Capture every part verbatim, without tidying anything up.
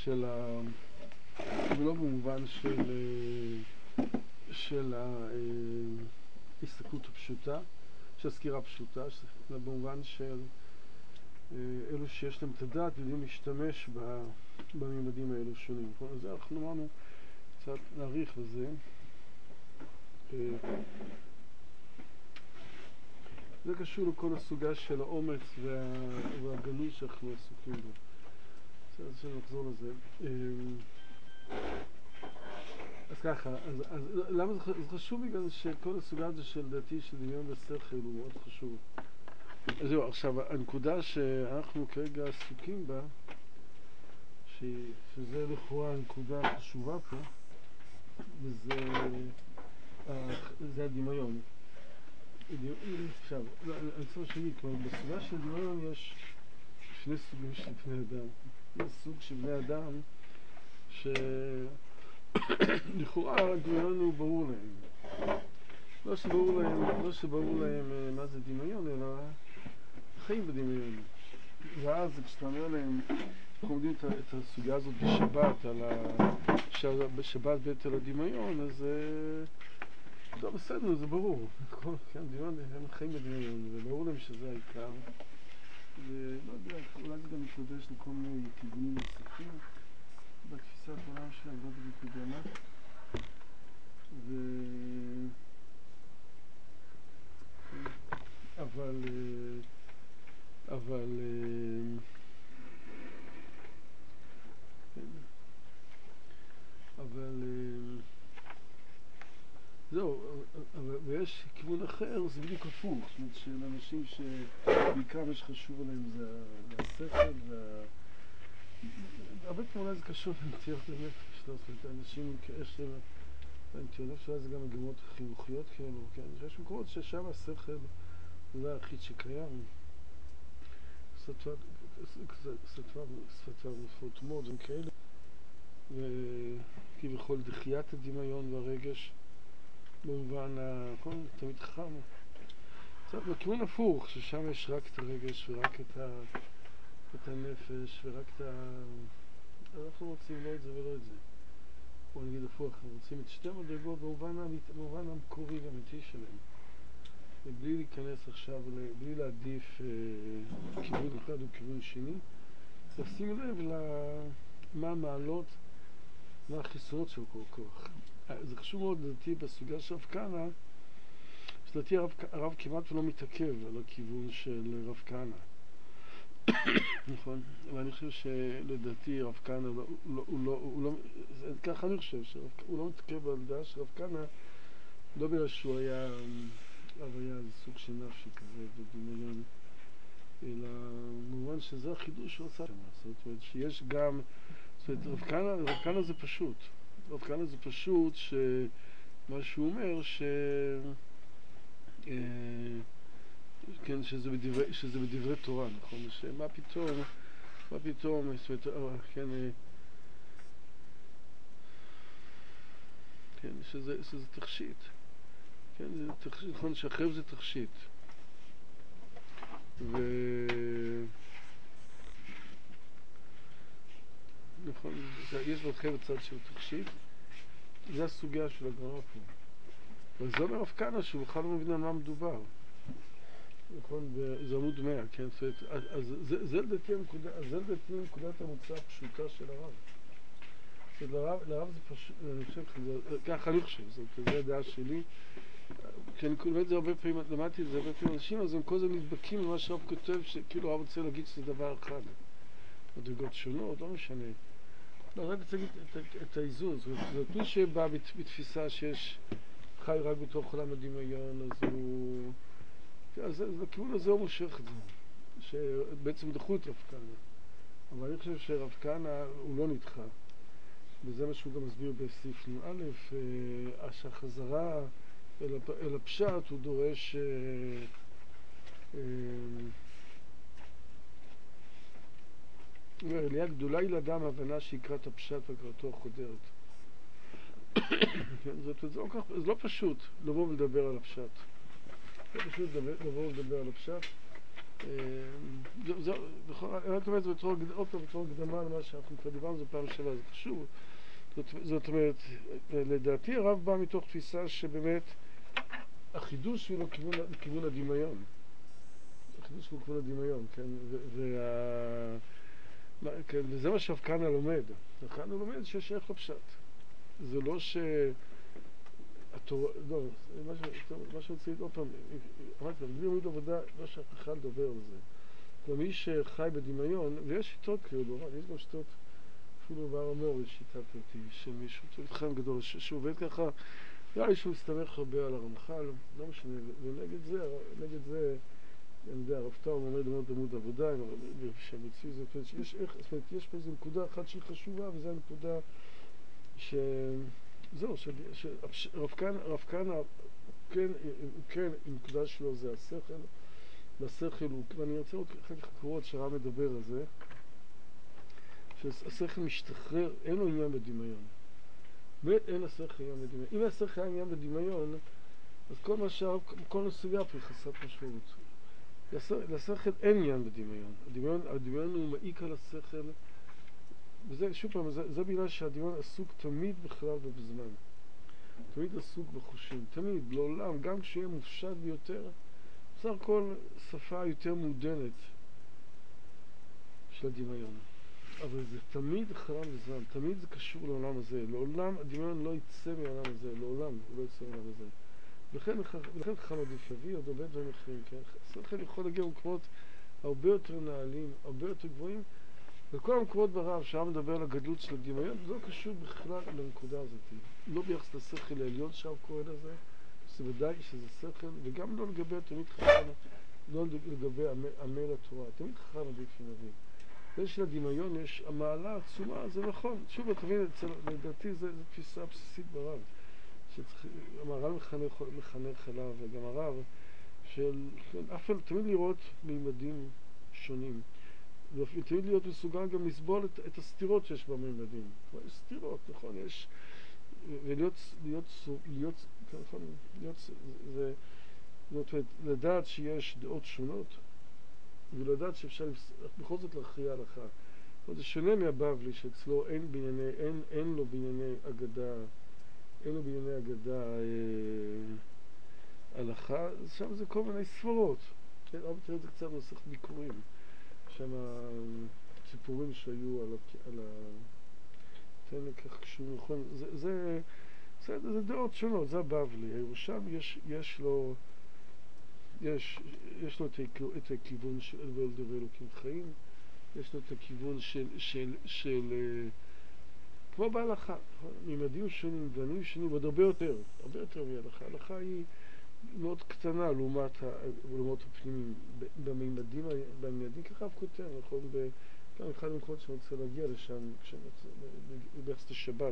של ה... ולא במובן של, של ההסתכלות הפשוטה, של הסקירה הפשוטה, אלא במובן של אלו שיש להם את הדעת ויודעים להשתמש בממדים האלו שונים. אז זה אנחנו אמרנו קצת להאריך בזה. זה קשור לכל הסוגה של האומץ וה... והגלות שאנחנו עסוקים בו. אז שאני נחזור לזה. אז ככה, אז, אז למה זה, זה חשוב בגלל שכל הסוגה הזו של דעתי של דמיון ושכל הוא מאוד חשוב. אז זהו, עכשיו הנקודה שאנחנו כרגע עסוקים בה, ש, שזה לכאורה הנקודה החשובה פה, וזה זה הדמיון. עכשיו, אני צריך להגיד, כלומר, בסוגה של דמיון יש שני סוגים של בני אדם. יש סוג של בני אדם שלכאורה הדמיון הוא ברור להם. לא שברור להם, לא שברור להם מה זה דמיון, אלא חיים בדמיון. ואז כשאתה אומר להם, אנחנו עומדים את הסוגיה הזאת בשבת, על בשבת בית על הדמיון, אז טוב, בסדר, זה ברור. כן, דמיון, הם חיים בדמיון, וברור להם שזה העיקר. ולא יודע, אולי זה גם מתלבש לכל מיני כיוונים נוספים בתפיסת העולם שלהם, לא בדיוק יודע מה. ו... אבל... אבל... אבל... זהו, ויש כיוון אחר, זה בדיוק הפוך, זאת אומרת של אנשים שבעיקר מה שחשוב עליהם זה השכל וה... הרבה פעמים זה קשור לנטיות לנפש, זאת אומרת, אנשים כאשר הנטיות לנפש, זה גם מגמות חינוכיות כאלו, כן? יש מקומות ששם השכל זה היחיד שקיים. שפתיו נפות מאוד, הם כאלה. וכביכול דחיית הדמיון והרגש, במובן, הכל תמיד חם. קצת בכיוון הפוך, ששם יש רק את הרגש ורק את, ה, את הנפש ורק את ה... אנחנו רוצים לא את זה ולא את זה. בוא נגיד הפוך, אנחנו רוצים את שתי מדרגות במובן, במובן המקורי והאמיתי שלהם. ובלי להיכנס עכשיו, בלי להעדיף אה, כיוון אחד או כיוון שני, לשים לב למה המעלות, מה החסרונות של כל כוח. זה חשוב מאוד לדעתי בסוגיה של רב כהנא, שלדעתי הרב, הרב כמעט ולא מתעכב על הכיוון של רב כהנא. נכון? ואני חושב שלדעתי רב כהנא, הוא לא, הוא לא, הוא לא, ככה אני חושב, שהוא לא מתעכב על דעה של רב כהנא, לא בגלל שהוא היה, אבל היה איזה סוג של נפשי כזה בדמיון, אלא במובן שזה החידוש שהוא עושה שם. זאת אומרת שיש גם, זאת אומרת, רב כהנא, רב כהנא זה פשוט. רב כהנא זה פשוט שמה שהוא אומר ש... כן, שזה בדברי, שזה בדברי תורה, נכון? שמה פתאום, מה פתאום, זאת אומרת, כן, כן, שזה, שזה תכשיט. כן, זה תכשיט, נכון, שהחרב זה תכשיט. ו... נכון, יש בחרב צד של תכשיט, זה הסוגיה של הגמרא פה. וזה אומר רב כהנא שהוא בכלל לא מבין על מה מדובר. נכון, זה עמוד מאה, כן? זאת אומרת, אז זה, זה לדעתי הנקודה, אז זה לדעתי נקודת המוצא הפשוטה של הרב. זאת אומרת, לרב, לרב זה פשוט, אני חושב, זה, ככה אני חושב, זאת אומרת, זה הדעה שלי. כשאני לומד את זה הרבה פעמים, למדתי את זה הרבה פעמים אנשים, אז הם כל זה נדבקים למה שהרב כותב, שכאילו הרב רוצה להגיד שזה דבר אחד. מדרגות שונות, לא משנה. לא, רק רוצה להגיד את, את, את האיזון, זאת אומרת, זאת מי שבא בת, בתפיסה שיש חי רק בתוך עולם הדמיון, אז הוא... אז לכיוון הזה הוא מושך את זה, שבעצם דחו את רב כהנא. אבל אני חושב שרב כהנא הוא לא נדחה, וזה מה שהוא גם מסביר בסעיף א', שהחזרה אל, אל הפשט הוא דורש עלייה גדולה היא לאדם הבנה שיקרא את הפשט והקראתו חודרת. זאת, זה, לא כך, זה לא פשוט לבוא ולדבר על הפשט. זה פשוט לבוא ולדבר על הפשט. זה, רק אומרת, עוד פעם, בתור הקדמה למה שאנחנו כבר דיברנו, זו פעם שלה, זה חשוב. זאת אומרת, לדעתי הרב בא מתוך תפיסה שבאמת החידוש הוא לכיוון הדמיון. החידוש הוא לכיוון הדמיון, כן? וזה מה שהרב כהנא לומד. הרב כהנא לומד שיש ערך לפשט. זה לא ש... התורה, לא, מה שרציתי עוד פעם, אמרתי, בלי עמוד עבודה, לא שהכרחה לדבר על זה. כלומר, מי שחי בדמיון, ויש שיטות כאילו, יש גם שיטות, אפילו בהר המור יש שיטת אותי, שמישהו, תלמיד גדול, שעובד ככה, נראה לי שהוא מסתמך הרבה על הרמח"ל, לא משנה, ונגד זה, נגד זה, אני יודע, הרב טאו עומד מאוד עמוד עבודה, שהמציא זה, יש, זאת אומרת, יש פה איזו נקודה אחת שהיא חשובה, וזו הנקודה ש... זהו, שרב כהנא, כן, כן, הנקודה שלו זה השכל, והשכל הוא, ואני רוצה עוד אחר כך לקרוא שהרב מדבר על זה, שהשכל משתחרר, אין לו עניין בדמיון. באמת אין השכל עניין בדמיון. אם השכל היה עניין בדמיון, אז כל מה שהרב, כל נושא פה חסרת משמעות. לשכל אין עניין בדמיון. הדמיון, הדמיון הוא מעיק על השכל, וזה, שוב פעם, זה, זה בגלל שהדמיון עסוק תמיד בכלל ובזמן. תמיד עסוק בחושים, תמיד, לעולם, גם כשיהיה מופשט ביותר, בסך הכל שפה יותר מעודנת של הדמיון. אבל זה תמיד חרם וזמן, תמיד זה קשור לעולם הזה. לעולם, הדמיון לא יצא מהעולם הזה, לעולם הוא לא יצא מהעולם הזה. ולכן, ולכן חכם עדיף יביא עוד הרבה דברים אחרים, כן? השכל יכול להגיע למקומות הרבה יותר נעלים, הרבה יותר גבוהים, וכל המקומות ברב שהרב מדבר על הגדלות של הדמיון, זה לא קשור בכלל לנקודה הזאת. לא ביחס לשכל העליון שהרב קורא לזה, שזה ודאי שזה שכל, וגם לא לגבי תמיד חכם, לא לגבי עמל התורה. תמיד חכם עדיף יביא. זה של הדמיון יש המעלה עצומה, זה נכון. שוב, תבין, לדעתי זו תפיסה בסיסית ברב. המהר"ל מחנך, מחנך אליו, וגם הרב, של אף פעם תמיד לראות מימדים שונים. ותמיד להיות מסוגל גם לסבול את, את הסתירות שיש בממדים. יש סתירות, נכון, יש... ולהיות, להיות, להיות, נכון, להיות, זה, זאת אומרת, לדעת שיש דעות שונות, ולדעת שאפשר בכל זאת להכריע הלכה. זה שונה מהבבלי, שאצלו אין בענייני, אין, אין לו בענייני אגדה, אין לו בענייני אגדה אה, הלכה, שם זה כל מיני ספרות. כן, אבל תראה את זה קצת נוסח ביקורים. שם הסיפורים שהיו על ה... על ה... תן לכך כשהוא נכון, זה, זה, זה, זה דעות שונות, זה הבבלי. הירושלמי יש, יש לו, יש, יש לו את הכיוון של אל ואל דבר אלוקים חיים, יש לו את הכיוון של, של, של, של כמו בהלכה, ממדים שונים, דברים שונים, עוד הרבה יותר, הרבה יותר מהלכה. ההלכה היא מאוד קטנה לעומת העולמות הפנימיים. בממדים, בממדים ככה אף כותב, נכון? גם אחד המקומות שאני רוצה להגיע לשם, ביחס לשבת,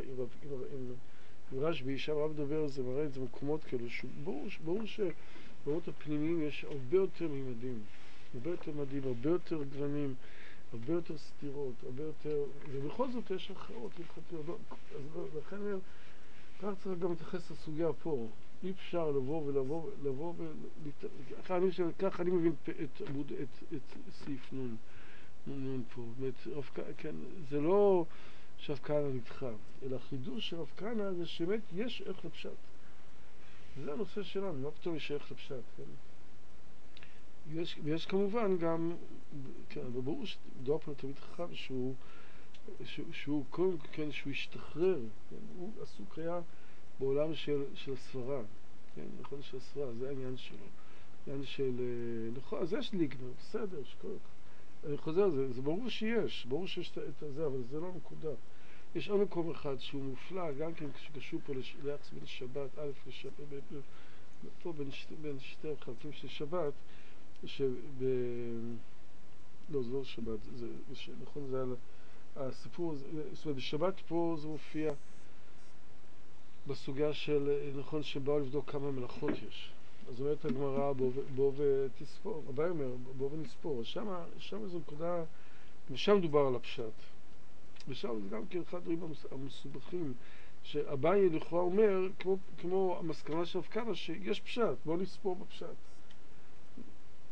עם רשב"י, שם רב דובר על זה, מראה את זה מקומות כאלו, ברור שבעולמות הפנימיים יש הרבה יותר ממדים, הרבה יותר מדים, הרבה יותר גוונים, הרבה יותר סתירות, הרבה יותר... ובכל זאת יש הכרעות הלכתיות. אז לכן אני אומר, כך צריך גם להתייחס לסוגיה פה. אי אפשר לבוא ולבוא, לבוא ולהת... ככה אני מבין את, את, את, את סעיף נון, נון פה. באמת, כן, זה לא שרב כהנא נדחה, אלא החידוש של רב כהנא זה שבאמת יש ערך לפשט. זה הנושא שלנו, מה פתאום יש ערך לפשט, כן? יש, ויש כמובן גם, כן, אבל ברור שדור פה תמיד חכם שהוא, שהוא, שהוא, קודם כן, שהוא השתחרר, כן, הוא עסוק היה בעולם של, של הסברה, כן, נכון, של הסברה, זה העניין שלו, העניין של, נכון, אז יש ליגנר, בסדר, שכל, אני חוזר על זה, זה ברור שיש, ברור שיש את זה, אבל זה לא נקודה. יש עוד מקום אחד שהוא מופלא, גם כן שקשור פה ליחס בין שבת, א' לשבת, פה בין, שתי, בין שתי החלקים של שבת, שב... לא, זה לא שבת, זה, זה, נכון, זה על הסיפור, זאת אומרת, בשבת פה זה מופיע בסוגיה של, נכון, שבאו לבדוק כמה מלאכות יש. אז אומרת הגמרא, בוא, בוא ותספור, הבא אומר, בוא ונספור. שם, שם זו נקודה, ושם דובר על הפשט. ושם זה גם כן אחד הדברים המסובכים, שהבאי לכאורה אומר, כמו, כמו המסקנה של רב כהנא, שיש פשט, בוא נספור בפשט.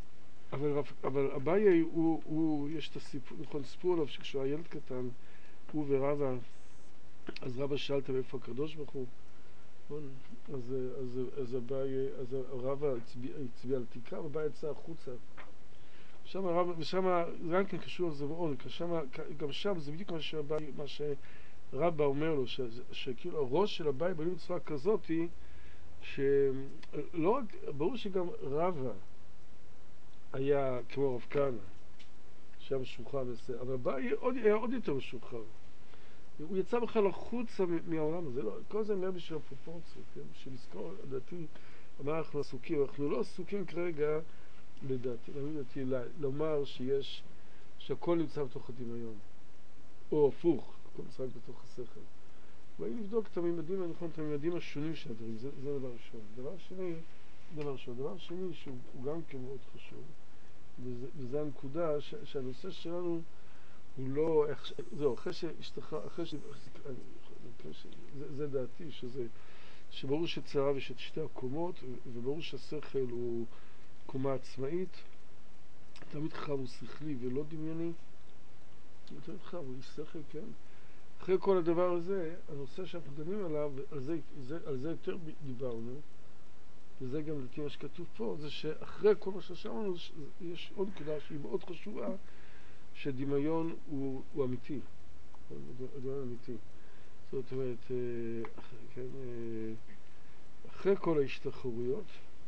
אבל, רב- אבל אביי הוא, הוא, יש את הסיפור, נכון, סיפור עליו שכשהוא היה ילד קטן, הוא ורבא, אז רבא שאל אותם איפה הקדוש ברוך הוא, נכון? אז, אז, אז אביי, אז רבא הצביע, הצביע על תקרה, ואביי יצא החוצה. שם הרב, ושם זה גם כן קשור לזבעון, גם שם זה בדיוק מה שאביי, מה שרבא אומר לו, ש, שכאילו הראש של אביי בנוי בצורה כזאת היא, שלא רק, ברור שגם רבא היה כמו רב כהנא, שהיה משוחרר וזה, אבל אביי עוד, היה עוד יותר משוחרר. הוא יצא בכלל החוצה מהעולם הזה, לא, כל זה אומר בשביל הפרופורציות, כן? בשביל לזכור, לדעתי, מה אנחנו עסוקים, אנחנו לא עסוקים כרגע, לדעתי, לדעתי, לומר שיש, שהכל נמצא בתוך הדמיון, או הפוך, הכל נמצא בתוך השכל. ואם נבדוק את הממדים הנכון, את הממדים השונים של הדברים, זה, זה דבר ראשון. דבר שני, דבר ראשון, דבר שני שהוא גם כן מאוד חשוב, וזה, וזה הנקודה ש, שהנושא שלנו הוא לא, זהו, אחרי שהשתחרר, אחרי ש... זה, זה דעתי, שזה, שברור שצריו יש את שתי הקומות, וברור שהשכל הוא קומה עצמאית, תמיד חכם הוא שכלי ולא דמיוני, תמיד חכם הוא איש שכל, כן? אחרי כל הדבר הזה, הנושא שאנחנו דנים עליו, על זה, זה, על זה יותר דיברנו, וזה גם לפי מה שכתוב פה, זה שאחרי כל מה ששמענו, יש עוד נקודה שהיא מאוד חשובה, שדמיון הוא, הוא אמיתי, דמיון אמיתי. זאת אומרת, כן, אחרי כל ההשתחררויות,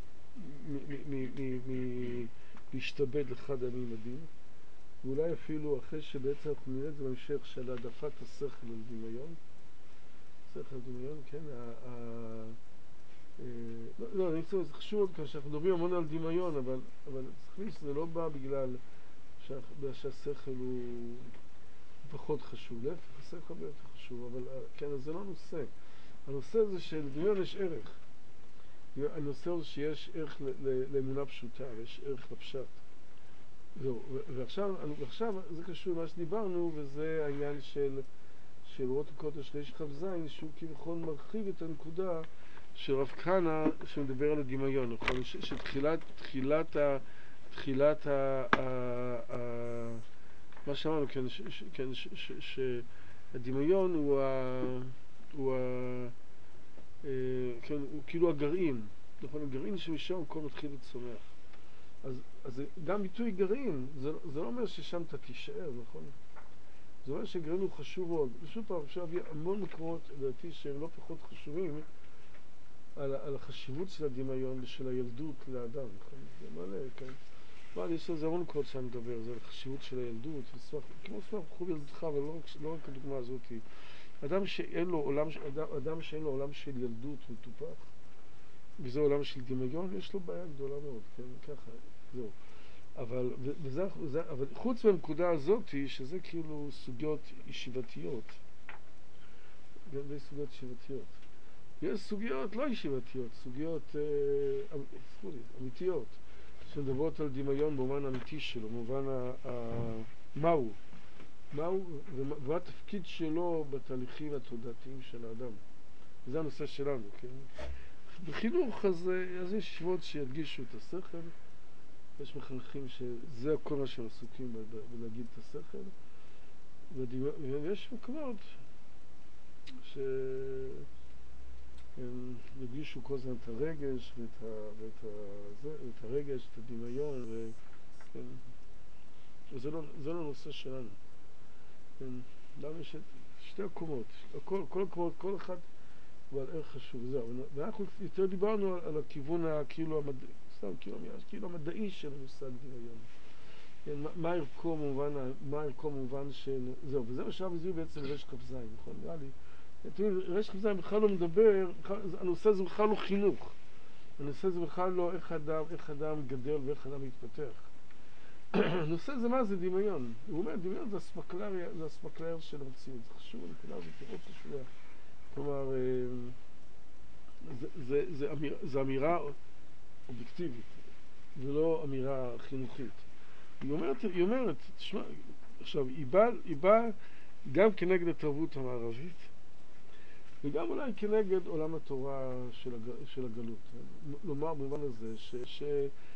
להשתבד לחד הממדים, ואולי אפילו אחרי שבעצם אנחנו נראה את זה בהמשך של העדפת השכל על דמיון, שכל על דמיון, כן, לא, אני חושב, זה חשוב עוד כאן שאנחנו מדברים המון על דמיון, אבל צריך להגיד שזה לא בא בגלל שהשכל הוא פחות חשוב, להפך, השכל הוא יותר חשוב, אבל כן, אז זה לא נושא. הנושא זה שלדמיון יש ערך. הנושא זה שיש ערך לאמונה פשוטה, ויש ערך לפשט. זהו, ועכשיו, ועכשיו זה קשור למה שדיברנו, וזה העניין של של אורות הקודש ריש כ"ז, שהוא כביכול מרחיב את הנקודה של רב כהנא שמדבר על הדמיון, נכון? שתחילת, תחילת ה... תחילת ה... מה שאמרנו, כן, שהדמיון הוא ה... הוא ה... כן, הוא כאילו הגרעין, נכון? הגרעין שמשם הכל מתחיל לצומח. אז, אז גם ביטוי גרעין, זה, זה לא אומר ששם אתה תישאר, נכון? זה אומר שגרעין הוא חשוב מאוד. ושוב פעם, אפשר להביא המון מקומות, לדעתי, שהם לא פחות חשובים על, על החשיבות של הדמיון ושל הילדות לאדם, נכון? זה מלא, כן? אבל יש לזה המון קוד שאני מדבר, זה על החשיבות של הילדות, וסמך, כמו סמך חוב ילדותך, אבל לא, לא רק הדוגמה הזאת. אדם שאין לו עולם, אדם, אדם שאין לו עולם של ילדות מטופח, וזה עולם של דמיון, יש לו בעיה גדולה מאוד, כן? ככה, זהו. אבל, וזה, וזה, אבל חוץ מהנקודה הזאת, שזה כאילו סוגיות ישיבתיות, זה סוגיות ישיבתיות. יש סוגיות לא ישיבתיות, סוגיות אה, אמ, אמיתיות, שמדברות על דמיון במובן האמיתי שלו, במובן ה, ה, מהו, מהו ומה התפקיד שלו בתהליכים התודעתיים של האדם. וזה הנושא שלנו, כן? בחינוך, אז, אז יש ישיבות שידגישו את השכל, יש מחנכים שזה כל מה שהם עסוקים בלהגיד את השכל, ויש מקומות שהם ידגישו כל הזמן את הרגש ואת, ה, ואת, ה, זה, ואת הרגש, את הדמיון, ו, כן. וזה לא, זה לא נושא שלנו. כן. למה יש שתי הקומות, כל, כל הקומות, כל אחד הוא על ערך חשוב, זהו. ואנחנו יותר דיברנו על, על הכיוון הכאילו המדעי, סתם כאילו, כאילו המדעי של המושג דמיון. כן, מה ערכו במובן, מה ערכו במובן של, זהו, וזה מה שהרב הזכיר בעצם רש כ"ז, נכון? נראה לי, רש כ"ז בכלל לא מדבר, הנושא הזה בכלל לא חינוך, הנושא הזה בכלל לא איך אדם, איך אדם גדל ואיך אדם מתפתח. הנושא זה מה זה דמיון, הוא אומר דמיון זה הספקלריה, זה הספקלריה של המציאות, זה חשוב, הנקודה הזאת מאוד חשובה, כלומר, זה, זה, זה, אמיר, זה אמירה אובייקטיבית, ולא אמירה חינוכית. היא אומרת, היא אומרת, תשמע, עכשיו, היא באה, היא באה גם כנגד התרבות המערבית, וגם אולי כנגד עולם התורה של, הג, של הגלות. לומר במובן הזה, ש, ש,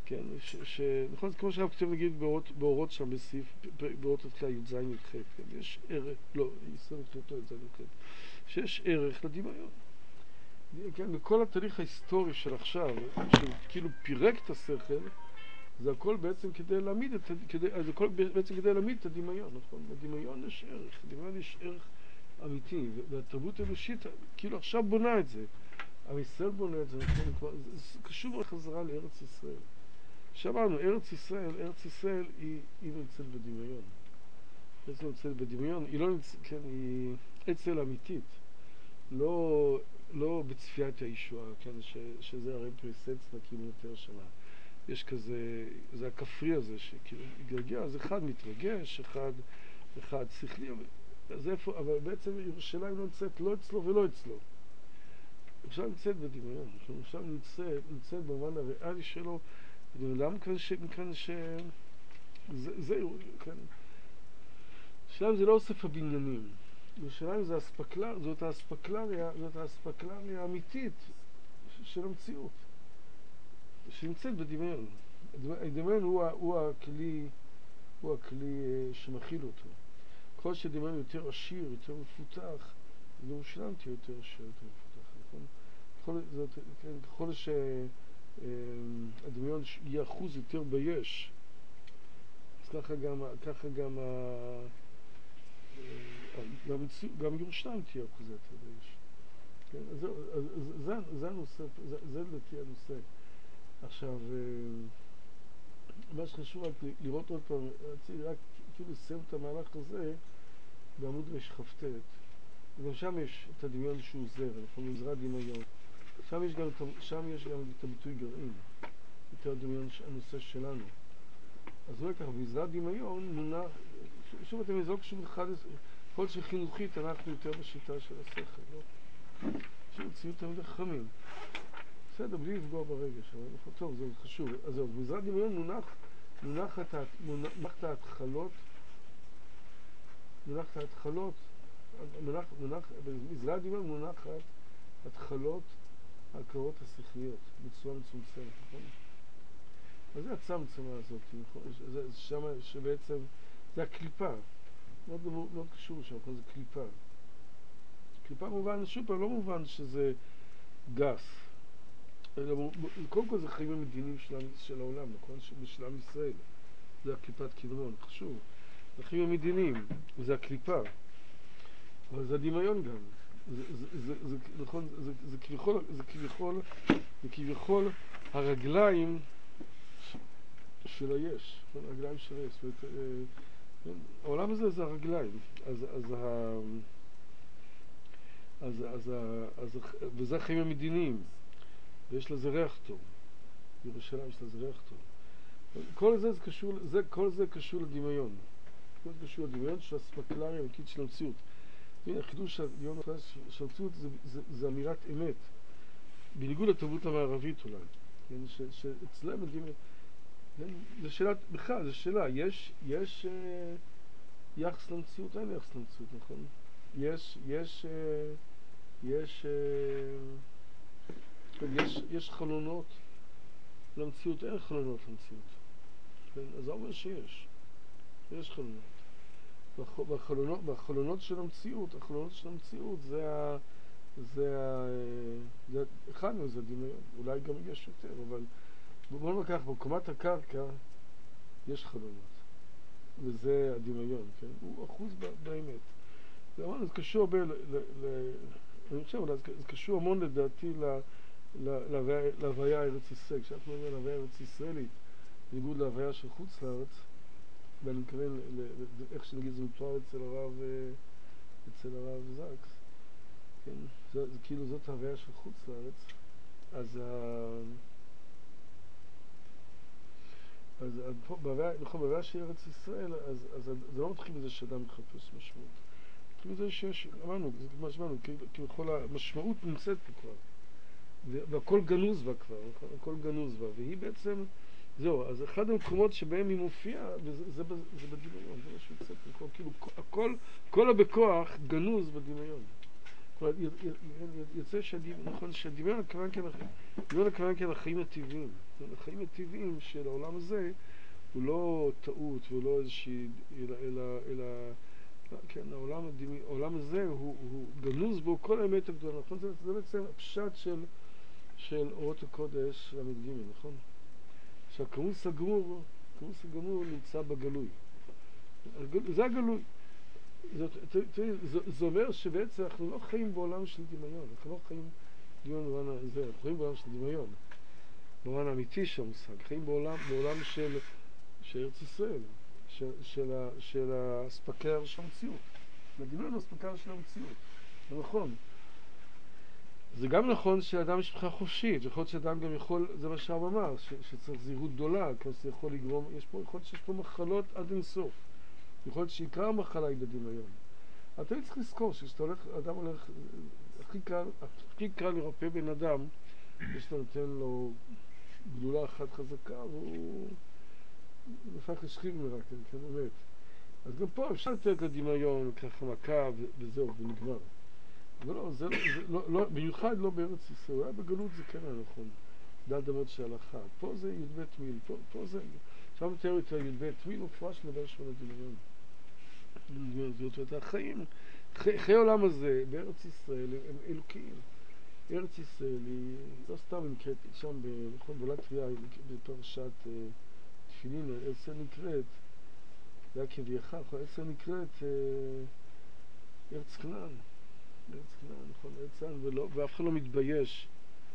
כן, ש, ש, נכון, כמו שהרב כותב נגיד באורות, באורות שם בסעיף, באורות התחילה י"ז י"ח, כן, יש ערך, לא, ישראל התחילתו י"ז י"ח, שיש ערך לדמיון. כן, בכל התהליך ההיסטורי של עכשיו, שכאילו פירק את השכל, זה הכל בעצם כדי להעמיד את, כדי, זה הכל בעצם כדי להעמיד את הדמיון, נכון? בדמיון יש ערך, בדמיון יש ערך אמיתי, והתרבות האנושית כאילו עכשיו בונה את זה. עם ישראל בונה את זה, נכון? זה, זה קשור בחזרה לארץ ישראל. שאמרנו, ארץ ישראל, ארץ ישראל היא, היא נמצאת בדמיון. ארץ נמצאת בדמיון, היא לא נמצאת, כן, היא אצל אמיתית. לא, לא בצפיית הישועה, כן, ש, שזה הרי פריסץ נקים יותר שנה. יש כזה, זה הכפרי הזה שכאילו מתגלגל, אז אחד מתרגש, אחד, אחד שכלי, אז איפה, אבל בעצם ירושלים לא נמצאת לא אצלו ולא אצלו. ירושלים נמצאת בדמיון, ירושלים נמצאת, נמצאת במובן הריאלי שלו, למה כאן ש... מכאן ש... זה, זה, כן. ירושלים זה לא אוסף הבניינים. ירושלים זה הספקלר, זאת האספקלריה, זאת האספקלריה האמיתית של המציאות, שנמצאת בדמיון. הדמיון הוא, הוא הכלי, הוא הכלי שמכיל אותו. ככל שהדמיון יותר עשיר, יותר מפותח, ירושלים תהיה יותר עשיר, יותר מפותח, נכון? ככל, זאת, כן, ככל שהדמיון יהיה אחוז יותר ביש, אז ככה גם, ככה גם, גם, גם ירושלים תהיה אחוז יותר ביש. כן? אז זה, זה, זה הנושא, זה, זה לדעתי הנושא. עכשיו, מה שחשוב רק לראות עוד פעם, רציתי רק כאילו לסיים את המהלך הזה בעמוד רשכ"ט, וגם שם יש את הדמיון שהוא זר, אנחנו מזרע דמיון. שם יש גם, שם יש גם את הביטוי גרעין, יותר הדמיון, הנושא שלנו. אז לא ככה, מזרע דמיון מונח, שוב אתם מזרוק שוב אחד, כל שחינוכית אנחנו יותר בשיטה של השכל, לא? שוב ציות תמיד חכמים. בסדר, בלי לפגוע ברגש, אבל נכון, טוב, זה חשוב. אז זהו, מזרע דמיון מונח, מונח את, מונח את ההתחלות, מונח את ההתחלות, מונח, מונח, מזרע דמיון מונח את התחלות ההכרות השכליות, בצורה מצומצמת, נכון? אז זה הצמצמה הזאת, נכון? זה שמה, שבעצם, זה הקליפה, מאוד, מאוד קשור שם, זה קליפה. קליפה מובן, שוב פעם, לא מובן שזה גס. קודם כל זה חיים המדיניים של, של העולם, נכון? של עם ישראל. זה הקליפת קדמון, חשוב. זה חיים המדיניים, וזה הקליפה. אבל זה הדמיון גם. זה, זה, זה, זה, נכון, זה, זה כביכול, זה כביכול, זה כביכול הרגליים של היש, הרגליים של היש. זאת אומרת, העולם הזה זה הרגליים. אז, אז ה... אז, אז, אז, וזה החיים המדיניים. ויש לזה ריח טוב. ירושלים יש לזה ריח טוב. כל זה, זה קשור, זה, כל זה קשור לדמיון. כל זה קשור לדמיון של הספקלריה המקית של המציאות. הנה, החידוש של הדמיון של המציאות זה, זה, זה אמירת אמת. בניגוד לתרבות המערבית אולי. כן, ש, שאצלם הדמיון... כן, זה שאלה, בכלל, זו שאלה. יש, יש אה, יחס למציאות, אין יחס למציאות, נכון? יש, יש, אה, יש... אה, יש, יש חלונות למציאות, אין חלונות למציאות. כן? אז זה אומר שיש. יש חלונות. והחלונות, והחלונות של המציאות, החלונות של המציאות זה ה... זה ה... זה אחד מהם זה דמיון. אולי גם יש יותר, אבל בוא ניקח, בקומת הקרקע יש חלונות. וזה הדמיון, כן? הוא אחוז באמת. זה קשור הרבה ל... ל... אני חושב, אבל זה קשור המון לדעתי ל... להוויה הארץ ישראל. כשאנחנו מדברים על ההוויה הארץ ישראלית, בניגוד להוויה של חוץ לארץ, ואני מתכוון לאיך שנגיד זה מתואר אצל הרב, אצל הרב זקס, כן? זה, זה כאילו זאת ההוויה של חוץ לארץ, אז אז בהוויה של ארץ ישראל, אז, אז זה לא מתחיל בזה שאדם מחפש משמעות. מתחיל בזה שיש, אמרנו, זה כמו שאמרנו, כאילו כל המשמעות נמצאת פה כבר. והכל גנוז בה כבר, הכל גנוז בה, והיא בעצם, זהו, אז אחד המקומות שבהם היא מופיעה, וזה זה, זה, זה בדמיון, זה מה שיוצא פה, כאילו, הכל, כל הבכוח גנוז בדמיון. כלומר, יוצא שהדמיון, נכון, שהדמיון הכוון כאן, הדמיון הכוון כאן החיים הטבעיים. החיים הטבעיים של העולם הזה הוא לא טעות ולא איזושהי, אלא, אלא, אלא, כן, העולם, הדמי, העולם הזה הוא, הוא גנוז בו כל האמת הגדולה, נכון? זה, זה בעצם הפשט של, של אורות הקודש למ"ג, נכון? שהכמוס הגמור, הכמוס הגמור נמצא בגלוי. זה הגלוי. זאת, זה, זה אומר שבעצם אנחנו לא חיים בעולם של דמיון, אנחנו לא חיים דמיון בעולם הזה, אנחנו חיים בעולם של דמיון, בעולם האמיתי של המושג, חיים בעולם, בעולם של, של ארץ ישראל, של, של, של האספקר של המציאות. הדמיון הוא אספקר של המציאות, זה נכון. זה גם נכון שאדם יש בחירה חופשית, יכול להיות שאדם גם יכול, זה מה שהרב אמר, ש, שצריך זהירות גדולה, כי זה יכול לגרום, יש פה, יכול להיות שיש פה מחלות עד אינסוף. יכול להיות שעיקר המחלה היא בדמיון. אתה צריך לזכור שכשאתה הולך, אדם הולך, הכי קל, הכי קל לרפא בן אדם, כשאתה נותן לו גדולה אחת חזקה, והוא נפך לשכיב מרקל, כן, באמת. אז גם פה אפשר לתת לדמיון ככה מכה וזהו, ונגמר. אבל לא, זה, זה לא, לא, במיוחד לא בארץ ישראל, אולי בגלות זה כן נכון, דל דמות של הלכה. פה זה י"ב מיל, פה, פה זה, שם מתאר את הי"ב מיל, הוא פרש לדבר שם לדמיון. זאת אומרת, החיים, חיי העולם הזה בארץ ישראל הם אלוקיים. ארץ ישראל היא לא סתם נקראת שם, נכון, בלטביה, בפרשת תפילין, ארץ ישראל נקראת, זה היה כביכך, ארץ ישראל נקראת ארץ כנען. ארץ כנען, נכון, ארץ כנען, ואף אחד לא מתבייש.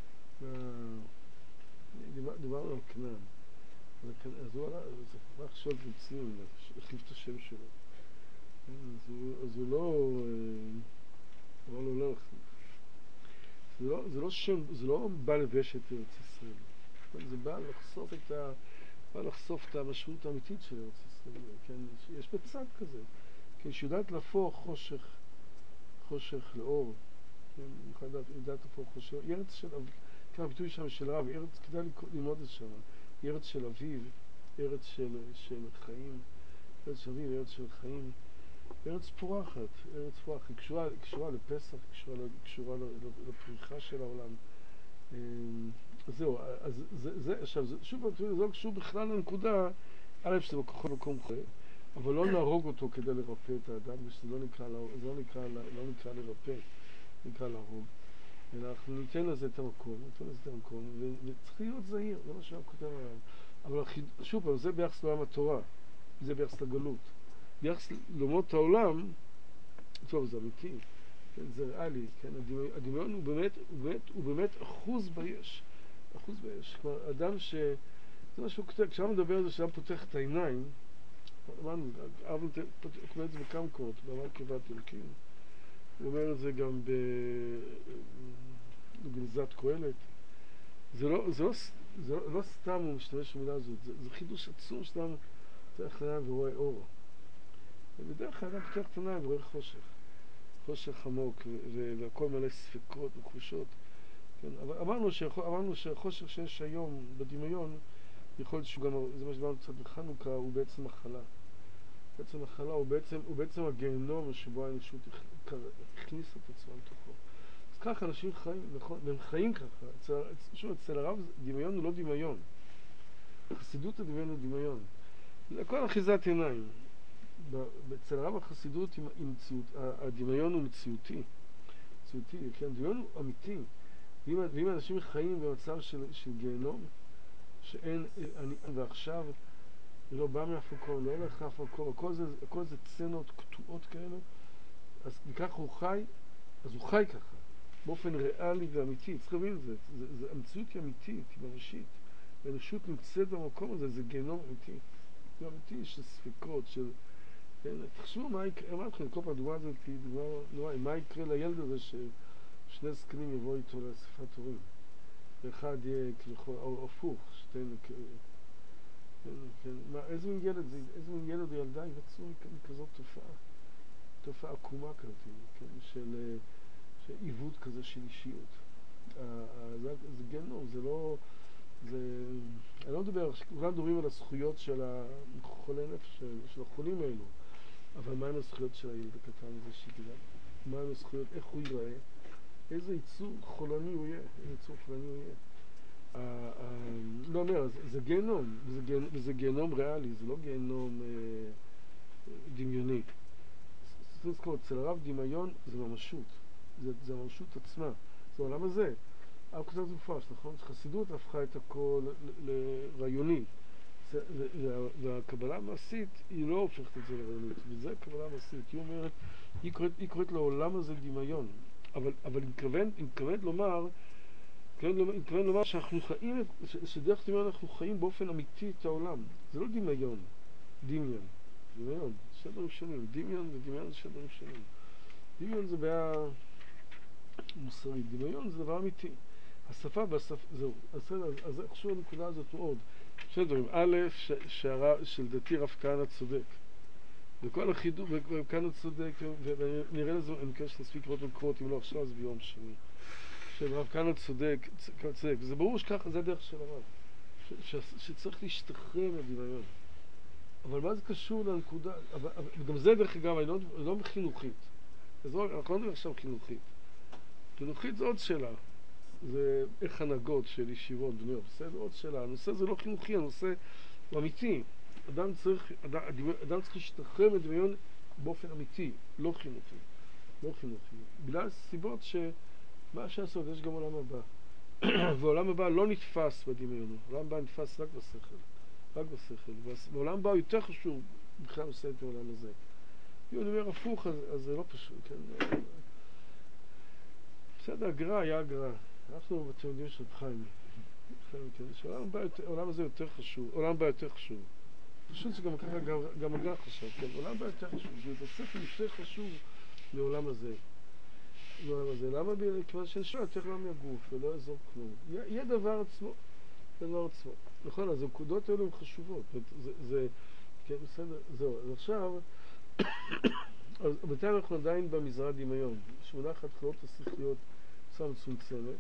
דיברנו על כנען. אז הוא עלה, זה רק שואל רציני, החליף את השם שלו. אז הוא, אז הוא לא, אבל הוא לא החליף. זה לא, זה לא שם, זה לא בא לבש את ארץ ישראל. זה בא לחשוף את ה, בא לחשוף את המשמעות האמיתית של ארץ ישראל. כן, יש בצד כזה. כן, שיודעת להפוך חושך, חושך לאור. כן, יודעת להפוך חושך. ארץ של אביב, כאן הביטוי שם של רב, ארץ, כדאי ללמוד את שם. ארץ של אביב, ארץ של, של חיים. ארץ של אביב, ארץ של חיים. ארץ פורחת, ארץ פורחת, היא קשורה, קשורה לפסח, קשורה, קשורה לפריחה של העולם. זהו, אז זה, זה, עכשיו, זה, שוב, זה לא קשור בכלל לנקודה, א', שזה בכל מקום חי, אבל לא נהרוג אותו כדי לרפא את האדם, ושזה לא נקרא, זה לא נקרא, לא נקרא לרפא, נקרא להרוג. ואנחנו ניתן לזה את המקום, ניתן לזה את המקום, וצריך להיות זהיר, זה מה שאני כותב עליו. אבל שוב, זה ביחס לעולם התורה, זה ביחס לגלות. ביחס לאומות העולם, טוב, זה אמיתי, כן, זה ריאלי, כן, הדמיון הוא באמת, הוא באמת, הוא באמת אחוז ביש, אחוז ביש. כלומר, אדם ש... זה מה שהוא כותב, כשאדם מדבר על זה, שאדם פותח את העיניים, אמרנו, אב אומר את זה בכמה קורות, באמר קיבת אלוקים, הוא אומר את זה גם בגנזת קהלת. זה לא, זה לא, זה לא, לא סתם הוא משתמש במילה הזאת, זה, זה חידוש עצום שאדם פותח עיניים ורואה אור. ובדרך כלל אדם פותח את העיניים ורואה חושך. חושך עמוק, והכל מלא ספקות וחושות. כן? אבל אמרנו, שיכול, אמרנו שהחושך שיש היום בדמיון, יכול להיות שהוא גם, זה מה שדברנו קצת בחנוכה, הוא בעצם מחלה. בעצם מחלה, הוא בעצם, הוא בעצם הגיהנום שבו האנושות הכניסה את עצמה לתוכו. אז ככה אנשים חיים, נכון? והם חיים ככה. אצל, שוב, אצל הרב דמיון הוא לא דמיון. חסידות הדמיון הוא דמיון. זה הכל אחיזת עיניים. אצל הרב החסידות עם מציאות, הדמיון הוא מציאותי, מציאותי, כן, הדמיון הוא אמיתי. ואם, ואם אנשים חיים במצב של, של גיהנום, שאין, אני, ועכשיו, לא בא מאף מקום, לא הולך מאף מקום, הכל זה, הכל זה צנות קטועות כאלה, אז וכך הוא חי, אז הוא חי ככה, באופן ריאלי ואמיתי. צריך להבין את זה, זה, זה, המציאות היא אמיתית, היא ממשית, האנושות נמצאת במקום הזה, זה גיהנום אמיתי. זה אמיתי, של ספקות, של... כן, תחשבו מה יקרה, אמרתי לכם, כל פעם הדוגמה הזאת היא דוגמה נורא, מה יקרה לילד הזה ששני זקנים יבואו איתו לאספת הורים, ואחד יהיה כביכול, או הפוך, שתינו, כן, כן, מה, איזה מין ילד זה, איזה מין ילד או ילדה יבצעו מכזאת תופעה, תופעה עקומה כזאת, כן, של, של עיוות כזה של אישיות. זה, זה גנום, זה לא, זה, אני לא מדבר, כולם מדברים על הזכויות של החולי נפש, של, של החולים האלו, אבל מה עם הזכויות של הילד הקטן הזה שגדל? מהם הזכויות, איך הוא ייראה, איזה ייצור חולני הוא יהיה, איזה ייצור חולני הוא יהיה. ה- ה- לא אומר, זה, זה גיהנום, וזה, גיהנום, וזה גיהנום ריאלי, זה לא גיהנום אה, דמיוני. צריך לזכור, אצל הרב דמיון זה ממשות, זה, זה ממשות עצמה, זה העולם הזה. הרב כותב זה מפרש, נכון? חסידות הפכה את הכל ל- לרעיוני, זה- וה- והקבלה המעשית היא לא הופכת את זה לרעיונית, וזה הקבלה המעשית, היא אומרת, היא קוראת, היא קוראת לעולם הזה דמיון, אבל, אבל היא מתכוונת, היא מתכוונת לומר, היא מתכוונת לומר שאנחנו חיים, ש- שדרך דמיון אנחנו חיים באופן אמיתי את העולם, זה לא דמיון, דמיון, דמיון, שני דברים שונים, דמיון ודמיון זה שני דברים שונים. דמיון זה בעיה מוסרית, דמיון זה דבר אמיתי. השפה והשפה, זהו, בסדר, אז איך חשוב הנקודה הזאת מאוד. שני דברים, א', ש- שהרב- שלדעתי רב כהנא צודק. וכל החידוש, ורב כהנא צודק, ונראה לזה, אני מקווה שנספיק לראות מקורות, אם לא עכשיו אז ביום שני. שרב כהנא צודק, צודק, זה ברור שככה, זה הדרך של הרב. ש- ש- שצריך להשתחרר מדמיון. אבל מה זה קשור לנקודה, אבל, אבל, וגם זה דרך אגב, אני לא, לא חינוכית. אז לא, אנחנו לא מדברים עכשיו חינוכית. חינוכית זה עוד שאלה. זה איך הנהגות של ישיבות בנויות, בסדר? עוד שאלה. הנושא זה לא חינוכי, הנושא הוא אמיתי. אדם צריך, אדם, אדם צריך להשתחרר מדמיון באופן אמיתי, לא חינוכי. לא חינוכי. בגלל סיבות שמה שעשות, יש גם עולם הבא. ועולם הבא לא נתפס בדמיון, עולם הבא נתפס רק בשכל. רק בשכל. ועולם הבא יותר חשוב בכלל עושה את העולם הזה. אם אני אומר הפוך, אז, אז זה לא פשוט, כן? בסדר, הגר"א היה הגר"א. אנחנו בתלמידים של חיים. העולם הזה יותר חשוב, עולם הבא יותר חשוב. פשוט שגם ככה גם הגר"א חשב, כן? עולם הבא יותר חשוב. זאת אומרת, הספר יותר חשוב לעולם הזה. לעולם הזה. למה? כיוון שנשאר יותר לא מהגוף ולא יעזור כלום. יהיה דבר עצמו. דבר עצמו. נכון, אז הנקודות האלו הן חשובות. זה, זה, כן, בסדר, זהו. אז עכשיו, אז בינתיים אנחנו עדיין במזרע דמיון. שמונחת חיות השכליות בצורה מצומצמת.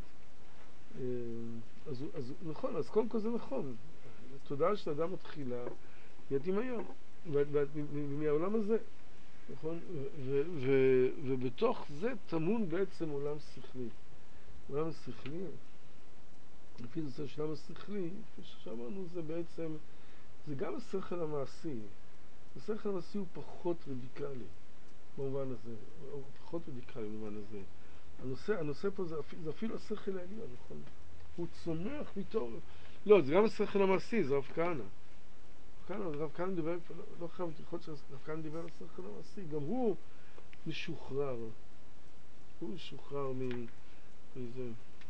אז, אז נכון, אז קודם כל זה נכון. התודעה של האדם מתחילה היא הדמיון. ומהעולם הזה, נכון? ו, ו, ובתוך זה טמון בעצם עולם שכלי. עולם השכלי, לפי זה של עולם השכלי, כפי שאמרנו, זה בעצם, זה גם השכל המעשי. השכל המעשי הוא פחות רדיקלי במובן הזה, הוא פחות רדיקלי במובן הזה. הנושא, הנושא פה זה, זה אפילו השכל העליון, נכון? הוא צומח מתור... לא, זה גם השכל המעשי, זה רב כהנא. רב כהנא דיבר, לא, לא חייב לתיכות שרב כהנא דיבר על השכל המעשי, גם הוא משוחרר. הוא משוחרר מ... מזה.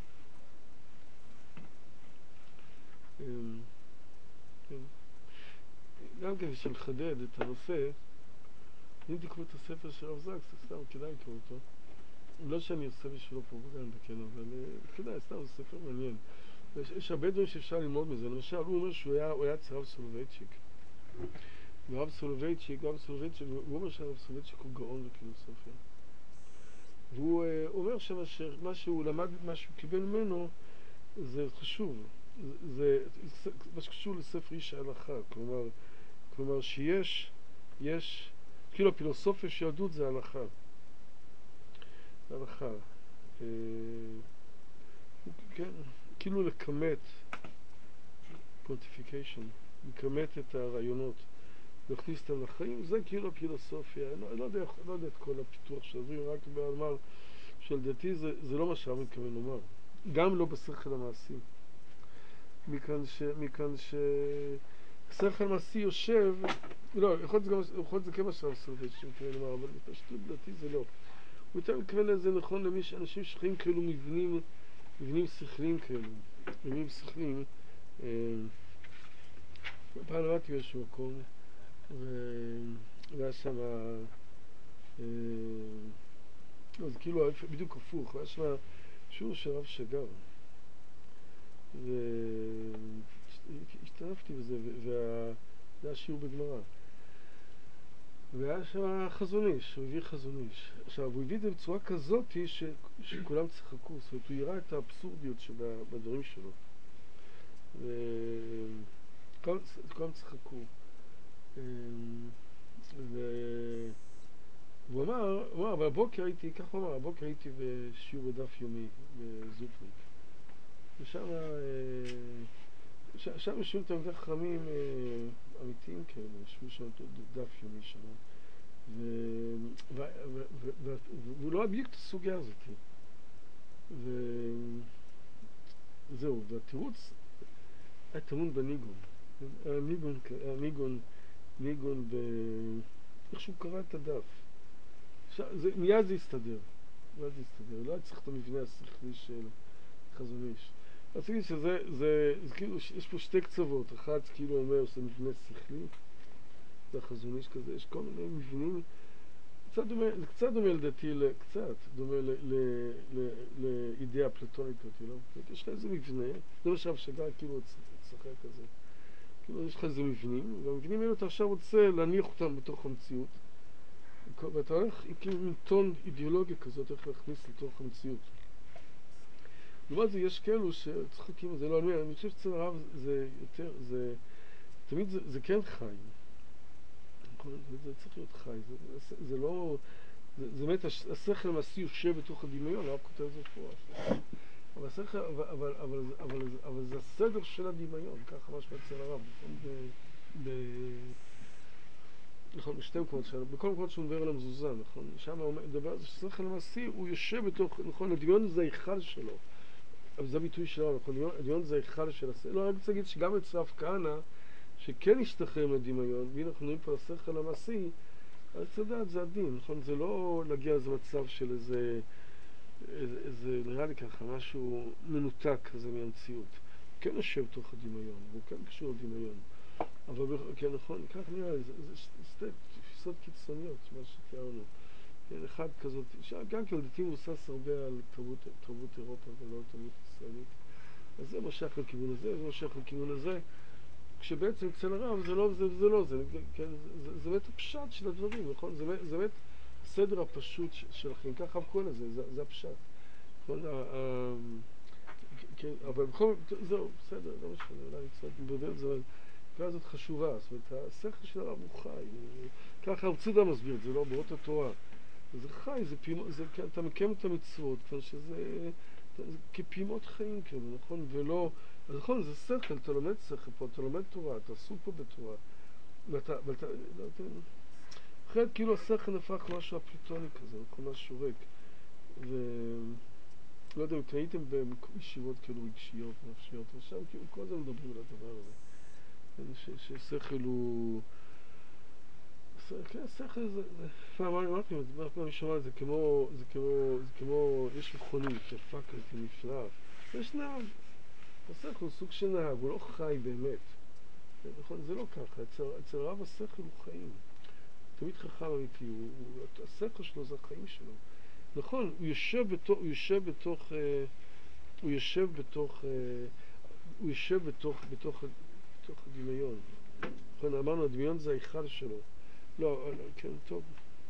גם כדי שלחדד את הנושא, אם תקראו את הספר של רב זקס, סתם כדאי לקרוא אותו. לא שאני עושה בשבילו פרופגנדה, כן, אבל כדאי, סתם, זה ספר מעניין. יש, יש הרבה דברים שאפשר ללמוד מזה. למשל, הוא אומר שהוא היה, הוא היה אצל רב סולובייצ'יק. ורב סולובייצ'יק, רב סולובייצ'יק, הוא אומר שהרב סולובייצ'יק הוא גאון בפילוסופיה. והוא אומר שמה שהוא למד, מה שהוא קיבל ממנו, זה חשוב. זה, זה מה שקשור לספר איש ההלכה. כלומר, כלומר שיש, יש, כאילו הפילוסופיה של יהדות זה הלכה. זה הלכה. אה, כן, כאילו לכמת, pontification, לכמת את הרעיונות, להכניס אותם לחיים, זה כאילו הפילוסופיה. אני לא, לא, יודע, לא יודע את כל הפיתוח של הדברים, רק באמר שלדעתי זה, זה לא מה שהרב מתכוון לומר. גם לא בשכל המעשי. מכאן ש... מכאן ש... שכל מעשי יושב, לא, יכול להיות זה כמה שהרב סולובייצ'יק מתכוון לומר, אבל בפשטות לדעתי זה לא. הוא יותר מתכוון לזה נכון למי שאנשים שחיים כאלו מבנים, מבנים שכליים כאלו, מבנים שכליים. פעם למדתי באיזשהו מקום, והיה שם, זה כאילו בדיוק הפוך, היה שם שיעור של רב שגר, והשתתפתי בזה, וזה היה שיעור בגמרא. והיה שם חזון איש, הוא הביא חזון איש. עכשיו, הוא הביא את זה בצורה כזאת ש... שכולם צחקו, זאת אומרת, הוא יראה את האבסורדיות שבדברים שלו. וכולם צחקו. ו... והוא אמר, הוא אמר, אבל הבוקר הייתי, כך הוא אמר, הבוקר הייתי בשיעור בדף יומי בזופניק. ושם, שם יושבים תלמידי חכמים אמיתיים כאלה, יושבים שם דף יומי שם. והוא לא היה בדיוק את הסוגיה הזאת. וזהו, והתירוץ היה טמון בניגון. הניגון, הניגון, ניגון ב... איך שהוא קרא את הדף. זה, מיד זה הסתדר. מיד זה הסתדר. לא היה צריך את המבנה השכלי של חזון איש. אז תגיד שזה, זה, זה כאילו, יש פה שתי קצוות. אחד כאילו אומר שזה מבנה שכלי, זה החזון איש כזה, יש כל מיני מבנים. קצת דומה, זה קצת דומה לדעתי, קצת דומה לאידאה אפלטונית, לא? יש לך איזה מבנה, זה מה שהרב שג"ר כאילו צחק כזה. כאילו יש לך איזה מבנים, והמבנים האלה אתה עכשיו רוצה להניח אותם בתוך המציאות, ואתה הולך כאילו עם טון אידיאולוגיה כזאת, איך להכניס לתוך המציאות. לעומת זה יש כאלו שצחקים, זה לא אני, אני חושב שאצל הרב זה יותר, זה, תמיד זה, זה כן חי. זה צריך להיות חי, זה, זה, זה לא, זה, זה באמת, השכל המעשי יושב בתוך הדמיון, הרב כותב את זה פה. אבל השכל, אבל, אבל, אבל, אבל, אבל זה הסדר של הדמיון, ככה משהו אצל הרב, נכון? ב, ב, נכון, בשתי מקומות שלנו, בכל מקומות שהוא מדבר על המזוזה, נכון? שם הוא מדבר על זה שהשכל המעשי הוא יושב בתוך, נכון, הדמיון זה ההיכל שלו. אבל זה הביטוי שלו, נכון? הדמיון זה ההיכל של השכל. לא, אני רוצה להגיד שגם אצל הרב כהנא, שכן השתחרר מהדמיון, והנה אנחנו נראים פה לשכל המעשי, אז אתה יודע, זה הדין, נכון? זה לא להגיע לאיזה מצב של איזה, איזה, איזה, נראה לי ככה, משהו מנותק כזה מהמציאות. כן יושב תוך הדמיון, הוא כן קשור לדמיון. אבל כן, נכון, כך נראה לי, זה, זה שתי תפיסות קיצוניות, מה שתיארנו. כן, אחד כזאת, גם כי לדעתי מבוסס הרבה על תרבות, תרבות אירופה ולא תרבות ישראלית. אז זה משך לכיוון הזה, זה משך לכיוון הזה. כשבעצם אצל הרב זה לא זה וזה לא זה, כן, זה, זה באמת הפשט של הדברים, נכון? זה, זה באמת הסדר הפשוט שלכם, ככה הרב קורא לזה, זה, זה הפשט. נכון? כן, אבל בכל זאת, זהו, בסדר, לא משנה, אולי קצת מבודד את זה, אבל הפעולה הזאת חשובה, זאת אומרת, השכל של הרב הוא חי, הוא, ככה הרב צודה מסביר את זה, לא, באותה התורה. זה חי, זה פעימות, זה, אתה מקיים את המצוות, כבר שזה, זה, כפעימות חיים כאלה, נכון? ולא, אז נכון, זה שכל, אתה לומד שכל פה, אתה לומד תורה, אתה עסוק פה בתורה, ואתה, ואתה, לא, אתה, אחרת כאילו השכל נפח משהו אפלטוני כזה, נכון, משהו ריק, ולא יודע, אם הייתם בישיבות כאילו רגשיות, נפשיות, ושם כאילו כל זה מדברים על הדבר הזה, ש, ששכל הוא, כן, שכל זה, פעם אמרתי, פעם אני שומע את זה כמו, זה כמו, זה כמו, יש מכונית, יפה כזה, נפלאה, יש נהג, השכל הוא סוג של נהג, הוא לא חי באמת, נכון, זה לא ככה, אצל, אצל רב השכל הוא חיים, תמיד חכם אמיתי, הוא, הוא, השכל שלו זה החיים שלו, נכון, הוא יושב בתוך, הוא יושב בתוך, אה, הוא יושב בתוך, אה, הוא יושב בתוך, בתוך, בתוך הדמיון, נכון, אמרנו, הדמיון זה ההיכל שלו, לא, כן, טוב.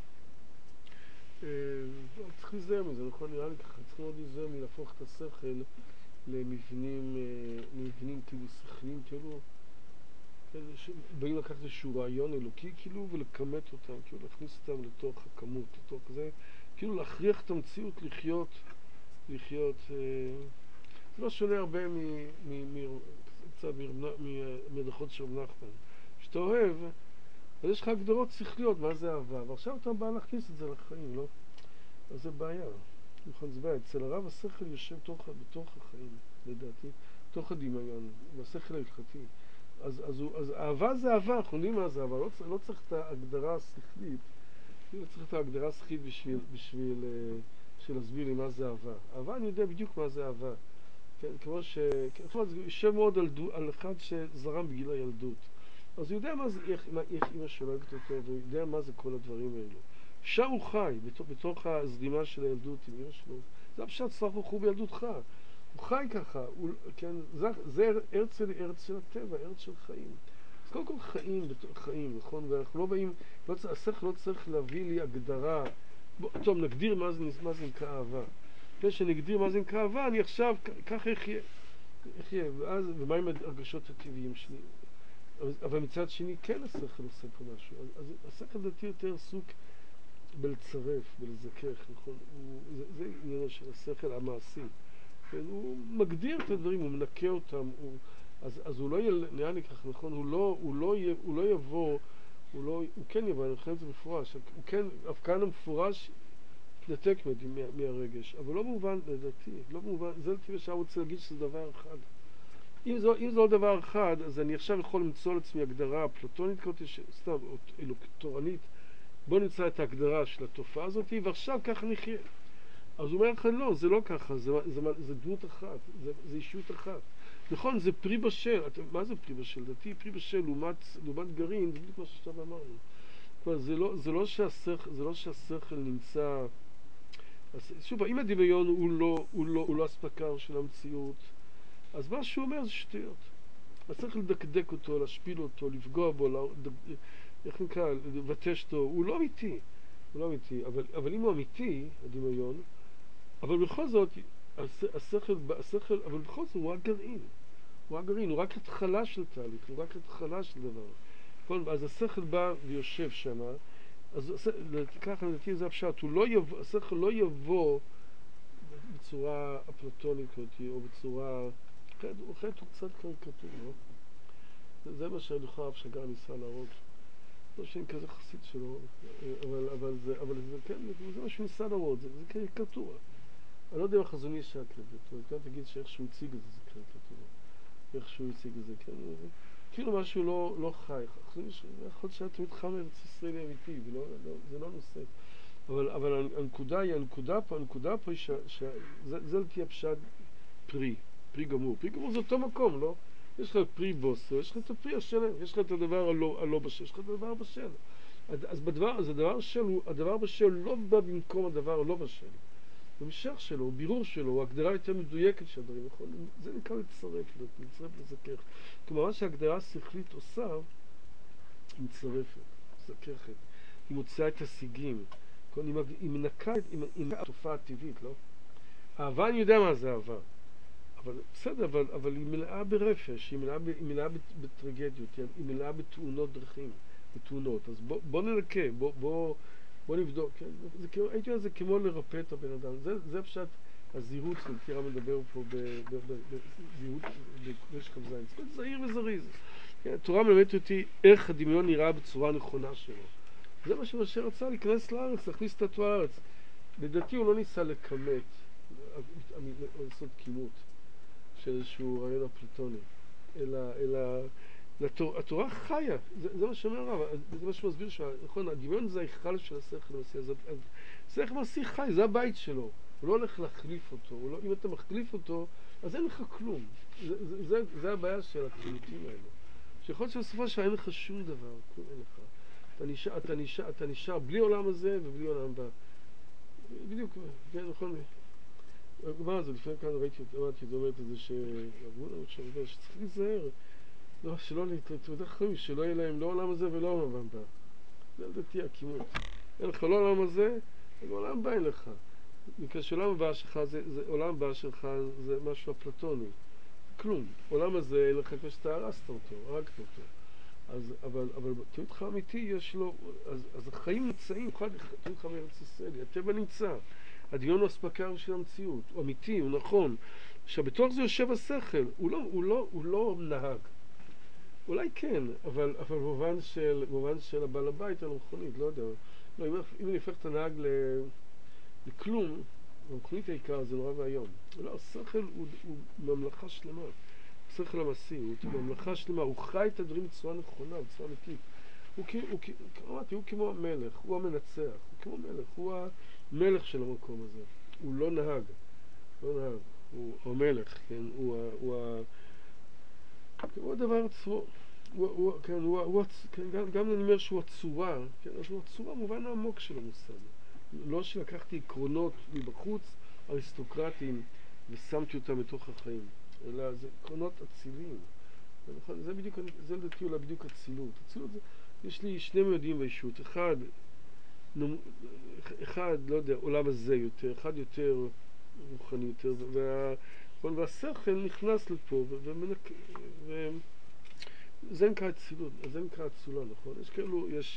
צריך להיזהר מזה, נכון? נראה לי ככה, צריך מאוד להיזהר מלהפוך את השכל למבנים, למבנים כאילו שכליים, כאילו, באים לקחת איזשהו רעיון אלוקי, כאילו, ולכמת אותם, כאילו, להכניס אותם לתוך הכמות, לתוך זה, כאילו, להכריח את המציאות לחיות, לחיות, זה לא שונה הרבה קצת מהדרכות של רב נחמן. שאתה אוהב, אז יש לך הגדרות שכליות, מה זה אהבה, ועכשיו אתה בא להכניס את זה לחיים, לא? אז זה בעיה, נכון, זה בעיה. אצל הרב השכל יושב בתוך, בתוך החיים, לדעתי, בתוך הדמיון, בשכל ההלכתי. אז, אז, אז אהבה זה אהבה, אנחנו יודעים מה זה אהבה, לא, לא צריך את ההגדרה השכלית, לא צריך את ההגדרה השכלית בשביל, בשביל, בשביל להסביר לי מה זה אהבה. אהבה, אני יודע בדיוק מה זה אהבה. כן, כמו ש... כלומר, זה יושב מאוד על, דו, על אחד שזרם בגיל הילדות. אז הוא יודע מה זה, איך, איך אמא שלו אוהבת אותו, והוא יודע מה זה כל הדברים האלו. שם הוא חי, בתוך, בתוך הזרימה של הילדות עם אמא שלו. זה הפשט סך הכל בילדותך. הוא חי ככה, הוא, כן, זה, זה ארץ של, ארץ של הטבע, ארץ של חיים. אז קודם כל חיים, בתוך חיים, נכון? ואנחנו לא באים, לא, השכל לא צריך להביא לי הגדרה. בוא, טוב, נגדיר מה זה, מה זה נקרא אהבה. לפני שנגדיר מה זה נקרא אהבה, אני עכשיו, ככה אחיה. אחיה, ואז, ומה עם הרגשות הטבעיים שלי? אבל מצד שני, כן השכל עושה פה משהו. אז השכל דתי יותר סוג, בלצרף, בלזכך, נכון? הוא, זה, זה עניינו של השכל המעשי. כן? הוא מגדיר את הדברים, הוא מנקה אותם, הוא, אז, אז הוא לא יהיה, נראה לי כך, נכון? הוא לא, הוא לא, יהיה, הוא לא יבוא, הוא, לא, הוא כן יבוא, אני חושב את זה מפורש, הוא כן, אף כאן המפורש התנתק מה, מהרגש, אבל לא מובן, לדעתי, לא מובן, זה לפי שאני רוצה להגיד שזה דבר אחד. אם זה, אם זה לא דבר אחד, אז אני עכשיו יכול למצוא לעצמי הגדרה פלטונית, סתם, תורנית, בוא נמצא את ההגדרה של התופעה הזאת, ועכשיו ככה נחיה. אז הוא אומר לך, לא, זה לא ככה, זה, זה, זה דמות אחת, זה, זה אישיות אחת. נכון, זה פרי בשל, אתה, מה זה פרי בשל? דעתי פרי בשל לעומת, לעומת גרעין, זה בדיוק מה שעכשיו אמרנו. כלומר, זה לא, זה לא שהשכל, זה לא שהשכל נמצא... אז, שוב, אם הדמיון הוא לא, הוא לא, הוא לא אספקה של המציאות, אז מה שהוא אומר זה שטויות. אז צריך לדקדק אותו, להשפיל אותו, לפגוע בו, לה, איך נקרא, לבטש אותו, הוא לא אמיתי. הוא לא אמיתי, אבל, אבל אם הוא אמיתי, הדמיון, אבל בכל זאת, השכל, השכל, אבל בכל זאת הוא הגרעין. הוא הגרעין, הוא רק התחלה של תהליך, הוא רק התחלה של דבר. אז השכל בא ויושב שם, אז ככה לדעתי זה הפשט, הוא לא יבוא, השכל לא יבוא בצורה אפלטונית או בצורה, אחרת הוא קצת קריקטור, לא? זה מה שהלוכה הפשגה ניסה להראות. לא שאין כזה חסיד שלו, אבל, אבל, זה, אבל זה, כן, זה מה שהוא ניסה להראות, זה, זה קריקטורה. אני לא יודע אם החזון יש שאת לבית, אבל כאן תגיד שאיך שהוא הציג את זה, זה קריקטורה. איך שהוא הציג את זה, כן? כאילו משהו לא, לא חי. יכול להיות שאת מתחם ארץ ישראלי אמיתי, ולא, לא, זה לא נושא. אבל, אבל הנקודה היא, הנקודה פה, הנקודה פה היא ש, ש, זה, זה לפי הפשט פרי, פרי גמור. פרי גמור זה אותו מקום, לא? יש לך פרי בוסו, יש לך את הפרי השלם, יש לך את הדבר הלא, הלא בשל, יש לך את הדבר בשל. אז בדבר, אז הדבר בשל, הדבר בשל לא בא במקום הדבר הלא בשל. הוא המשך שלו, הוא בירור שלו, הוא הגדרה יותר מדויקת של הדברים, נכון? זה נקרא לצרף, לצרף לזכך. כלומר, מה שההגדרה השכלית עושה, היא מצרפת, זככת. היא מוצאה את השיגים. היא מנקה את התופעה הטבעית, לא? אהבה, אני יודע מה זה אהבה. אבל בסדר, אבל, אבל היא מלאה ברפש, היא מלאה, היא מלאה בטרגדיות, היא מלאה בתאונות דרכים, בתאונות. אז בוא, בוא ננקה, בוא, בוא, בוא נבדוק. כן? זה, זה, הייתי אומר, זה כמו לרפא את הבן אדם. זה, זה פשוט הזהירות של תירה מדבר פה בזהירות, בקרש כבזיים. זה זהיר וזריז. כן? התורה מלמדת אותי איך הדמיון נראה בצורה נכונה שלו. זה מה שמשה רצה, להיכנס לארץ, להכניס את התורה לארץ. לדעתי הוא לא ניסה לכמת, לעשות כימות. של איזשהו רעיון אפלטוני, אלא, אלא, לתור, התורה חיה, זה, זה מה שאומר הרב, זה מה שמסביר, נכון, הדמיון זה ההיכל של השכל המעשי, אז השכל המעשי חי, זה הבית שלו, הוא לא הולך להחליף אותו, לא, אם אתה מחליף אותו, אז אין לך כלום, זה, זה, זה, זה הבעיה של הכלותים האלו, שיכול להיות שבסופו של אין לך שום דבר, כלום אין לך, אתה נשאר, אתה נשאר, אתה נשאר בלי עולם הזה ובלי עולם הבא, בדיוק, כן, נכון, מה זה, לפני כאן ראיתי, אמרתי, זאת אומרת את זה שצריך להיזהר, לא, שלא להתמודד חיים, שלא יהיה להם לא עולם הזה ולא עולם הבא. זה לדעתי הכימות. אין לך לא עולם הזה, עולם הבא אין לך. בגלל שעולם הבא שלך, עולם הבא שלך זה משהו אפלטוני. כלום. עולם הזה אין לך כמו שאתה הרסת אותו, הרגת אותו. אז, אבל, אבל תמיד לך אמיתי יש לו, אז, אז החיים נמצאים, תמיד לך בארץ ישראל, הטבע נמצא. הדמיון הוא אספקה של המציאות, הוא אמיתי, הוא נכון. עכשיו, בתוך זה יושב השכל, הוא לא, הוא לא, הוא לא נהג. אולי כן, אבל, אבל במובן של, במובן של הבעל הבית על המכונית, לא יודע. לא, אם, אם אני הופך את הנהג ל, לכלום, במכונית העיקר זה נורא והיום. לא, השכל הוא, הוא ממלכה שלמה. השכל המעשי, הוא ממלכה שלמה, הוא חי את הדברים בצורה נכונה, בצורה אמיתית. הוא, הוא, אמרתי, הוא כמו המלך, הוא המנצח, הוא כמו מלך, הוא המלך של המקום הזה. הוא לא נהג, לא נהג, הוא המלך, כן, הוא, הוא, הוא, הוא הדבר עצמו. הוא, הוא, כן, הוא, הוא, כן, גם, גם אני אומר שהוא הצורה, כן, אז הוא הצורה מובן העמוק של המושג. לא שלקחתי עקרונות מבחוץ, אריסטוקרטיים, ושמתי אותם מתוך החיים, אלא זה עקרונות אציליים. זה בדיוק, זה לדעתי אולי בדיוק אצילות. אצילות זה, יש לי שני מימדים בישות, אחד, אחד, לא יודע, עולם הזה יותר, אחד יותר רוחני יותר, וה, והשכל נכנס לפה, וזה נקרא אצילות, זה נקרא אצולה, נכון? יש כאילו, יש,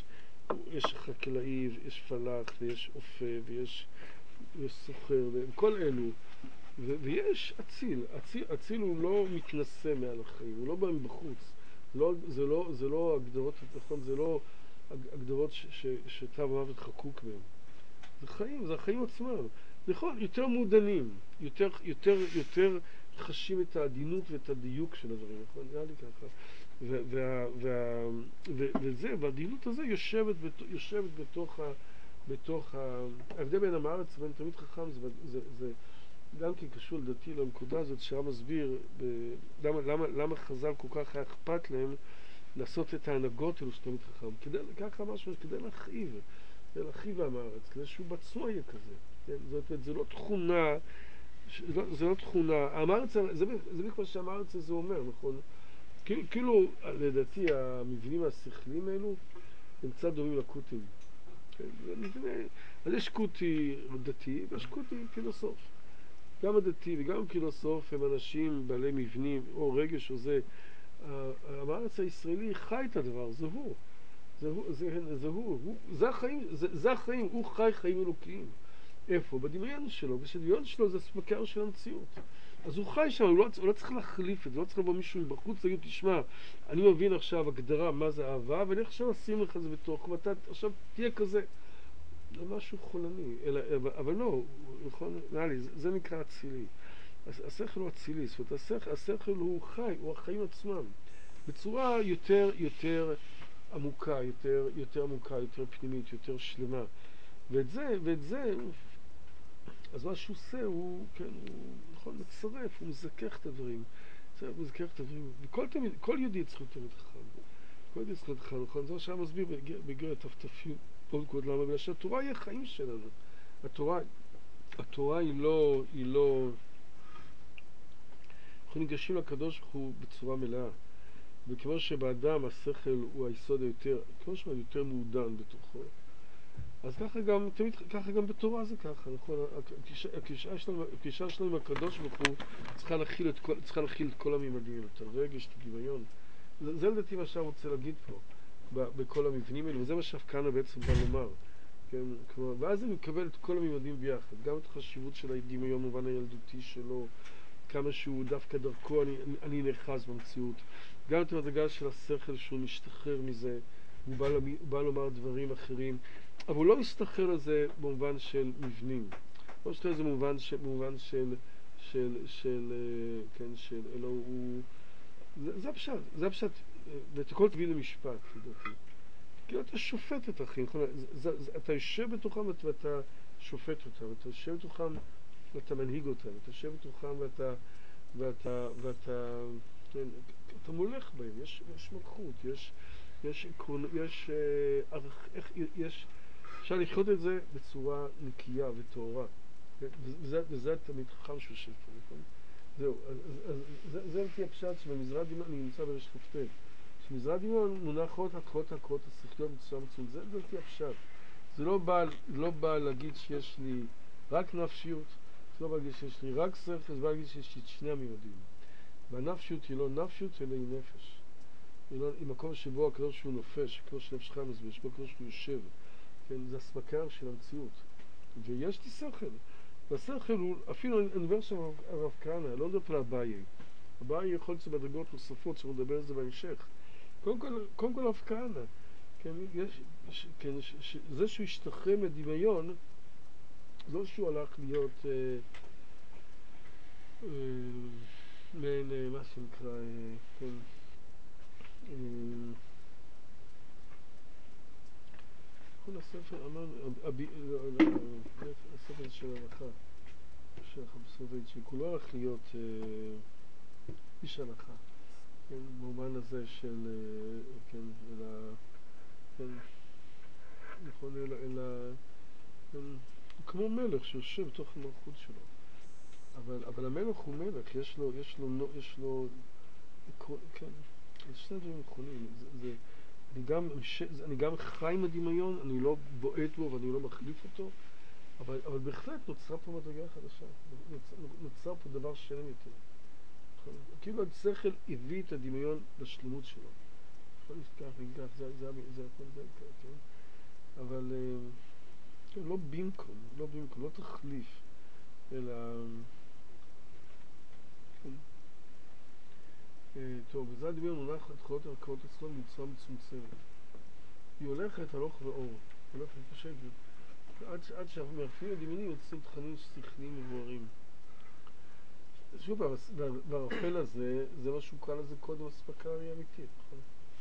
יש חקלאי, יש פלאח, ויש אופה, ויש, ויש סוחר, וכל אלו. ו- ויש אציל. אציל, אציל הוא לא מתנשא מעל החיים, הוא לא בא מבחוץ. לא, זה לא, זה לא הגדרות, נכון, זה לא הגדרות ש- ש- שתו מוות חקוק בהם. זה חיים, זה החיים עצמם. נכון, יותר מעודנים, יותר, יותר, יותר חשים את העדינות ואת הדיוק של הדברים, נכון? נראה לי ככה. ו- וה- וה- ו- וזה, והעדינות הזה יושבת, בת- יושבת בתוך ה... בתוך ה... ההבדל בין עם הארץ ובין תלמיד חכם זה, זה, זה גם כי קשור לדעתי לנקודה הזאת שהרב מסביר ב... למה, למה, למה חז"ל כל כך היה אכפת להם לעשות את ההנהגות האלו של תלמיד חכם. כדי, ככה משהו, כדי להכאיב. כדי להכאיב עם הארץ, כדי שהוא בעצמו יהיה כזה. כן? זאת אומרת, זה לא תכונה, זה לא, זה לא תכונה, הארץ, זה, זה בדיוק מה שהארץ הזה אומר, נכון? כאילו, כאילו, לדעתי, המבנים השכליים האלו הם קצת דומים לקוטים. כן? זה מבנה, אז יש קוטי דתי ויש קוטי פילוסוף. גם הדתי וגם הפילוסוף הם אנשים בעלי מבנים, או רגש או זה. הארץ הישראלי חי את הדבר, זה הוא. זה הוא, זה, זה הוא, הוא, זה החיים, זה, זה החיים, הוא חי חיים אלוקיים. איפה? בדמיון שלו, ושדמיון שלו זה הסמכר של המציאות. אז הוא חי שם, הוא לא, הוא לא צריך להחליף את זה, לא צריך לבוא מישהו מבחוץ, להגיד, תשמע, אני מבין עכשיו הגדרה מה זה אהבה, ואני עכשיו אשים לך זה בתוך, ואתה עכשיו תהיה כזה. זה משהו חולני, אלא, אבל לא, נכון, נראה לי, זה, זה נקרא אצילי. השכל הוא אצילי, זאת אומרת, השכל, השכל הוא חי, הוא החיים עצמם. בצורה יותר, יותר עמוקה, יותר, יותר עמוקה, יותר פנימית, יותר שלמה. ואת זה, ואת זה, אז מה שהוא עושה, הוא, כן, הוא, נכון, מצרף, הוא מזכך את הדברים. הוא מזכך את הדברים. וכל תמיד, כל יהודי צריך להיות תמיד חכם. כל יהודי צריך להיות חכם, נכון? זה מה שהיה מסביר בגרת תפתפים, עוד קוד למה, בגלל שהתורה היא החיים שלנו. התורה, התורה היא לא, היא לא, אנחנו ניגשים לקדוש ברוך הוא בצורה מלאה. וכמו שבאדם השכל הוא היסוד היותר, כמו שהוא יותר מעודן בתוכו, אז ככה גם, תמיד, ככה גם בתורה זה ככה, נכון? הקלישה שלנו, הקלישה שלנו עם הקדוש ברוך הוא צריכה להכיל את כל, צריכה להכיל את כל הממדים, את הרגש, את הדמיון. זה, זה לדעתי מה שאני רוצה להגיד פה, בכל המבנים האלה, וזה מה שהפקנה בעצם בא לומר. כן? כלומר, ואז אני מקבל את כל הממדים ביחד, גם את החשיבות של הדמיון במובן הילדותי שלו, כמה שהוא דווקא דרכו אני, אני נאחז במציאות, גם את המדרגה של השכל שהוא משתחרר מזה, הוא בא, הוא בא לומר דברים אחרים, אבל הוא לא מסתחרר לזה במובן של מבנים, לא מסתחרר לזה במובן של, במובן של, של, של, כן, של, אלא הוא, זה, זה הפשט, זה הפשט, ואת הכל תביא למשפט, לדעתי. כאילו אתה שופט את אחים, אתה יושב בתוכם ואתה שופט אותם, אתה יושב בתוכם ואתה מנהיג אותם, אתה יושב בתוכם ואתה, ואתה, ואתה, כן, אתה מולך בהם, יש, יש מלכות, יש, יש עקרון, יש, אה, איך, יש, אפשר לחיות את זה בצורה נקייה וטהורה, וזה, וזה תמיד חכם שיושב פה, נכון? זהו, אז, אז, זה, זה לפי הפשט שבמזרע דמיון, אני נמצא ברש כ"ט, שמזרע דמיון מונחות התחלות הקרות השכליות בצורה מצוין, זה, זה לפי הפשט, זה לא בא, לא בא להגיד שיש לי רק נפשיות, זה לא בא להגיד שיש לי רק שכל, זה בא להגיד שיש לי את שני הממדים. והנפשיות היא לא נפשיות, אלא היא נפש. היא, לא, היא מקום שבו הקדוש שהוא נופש, כמו שנפש חיים מסביר, שבו הקדוש שהוא יושב. כן, זה הסמכר של המציאות. ויש לי שכל. והשכל הוא, אפילו אני מדבר שם הרב כהנא, לא מדבר פה לאביי. אביי יכול להיות בדרגות נוספות, שאנחנו נדבר על זה בהמשך. קודם כל, קודם כל הרב כהנא, כן, יש, ש, כן, ש, ש, זה שהוא השתחרר מדמיון, לא שהוא הלך להיות אה, אה, מעין, אה, מה שנקרא, אה, כן, אה, כל הספר, אמרנו, אבי, לא, לא, לא, הספר של הלכה, של החפסות, שכולו הלך להיות אה, איש הלכה, כן, במובן הזה של, אה, כן, אלא, כן, נכון, אלא, אלא, כן, כמו מלך שיושב בתוך המלכות שלו. אבל, אבל המלך הוא מלך, יש לו, יש לו, יש לו, כן, זה שני דברים נכונים, זה, זה, אני גם, אני גם חי עם הדמיון, אני לא בועט בו ואני לא מחליף אותו, אבל, אבל בהחלט נוצרה פה מדרגה חדשה, נוצר, נוצר פה דבר שלם יותר. כאילו השכל הביא את הדמיון לשלמות שלו. יכול לפתח וכך, זה, זה, זה, זה, זה, כן? אבל אה, כן, לא במקום, לא במקום, לא תחליף, אלא... כן. אה, טוב, וזה הדמיון מונח את חולות המקורות אצלו בצורה מצומצמת. היא הולכת הלוך ואור, הולכת פשוט, עד, עד שהמרחבים הדמיונים יוצאים תכנים שכליים מבוארים. שוב, והערפל הזה, זה מה שהוא קרא לזה קודם אספקה אמיתית, נכון?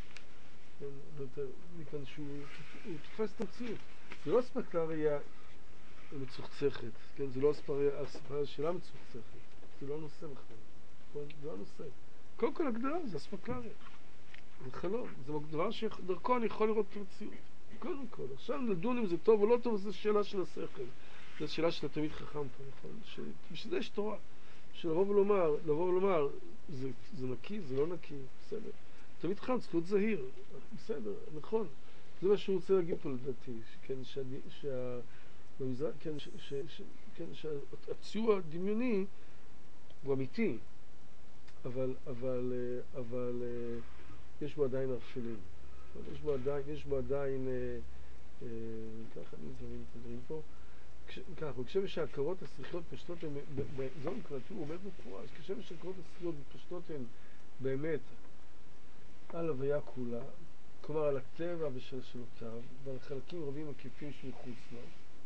מכאן שהוא תופס את המציאות. זה לא אספקה ראייה מצוחצחת, כן? זה לא אספקה שאלה מצוחצחת. זה לא הנושא בכלל. זה לא הנושא. קודם כל הגדרה זה אספקה ראייה. זה חלום. זה דבר שדרכו אני יכול לראות את המציאות. קודם כל. עכשיו לדון אם זה טוב או לא טוב, זו שאלה של השכל. זו שאלה של התלמיד חכם פה, נכון? בשביל זה יש תורה. שלבוא ולומר, לבוא ולומר, זה, זה נקי, זה לא נקי, בסדר. תמיד חכם צריך להיות זהיר, בסדר, נכון. זה מה שהוא רוצה להגיד פה לדעתי, כן, שה... במזרח, כן, ש, ש, ש, כן, שהציור הדמיוני הוא אמיתי, אבל, אבל, אבל, יש בו עדיין ערפלים. יש בו עדיין, יש בו עדיין, ככה אני מבין את הדברים פה, ככה, וכשם שהעקרות השכליות פשטות הן, זו נקראתו, הוא אומר מפורש, כשם שהעקרות השכליות פשטות הן באמת על הוויה כולה, כלומר על הטבע ושלשלותיו, ועל חלקים רבים עקיפים שמחוץ לו,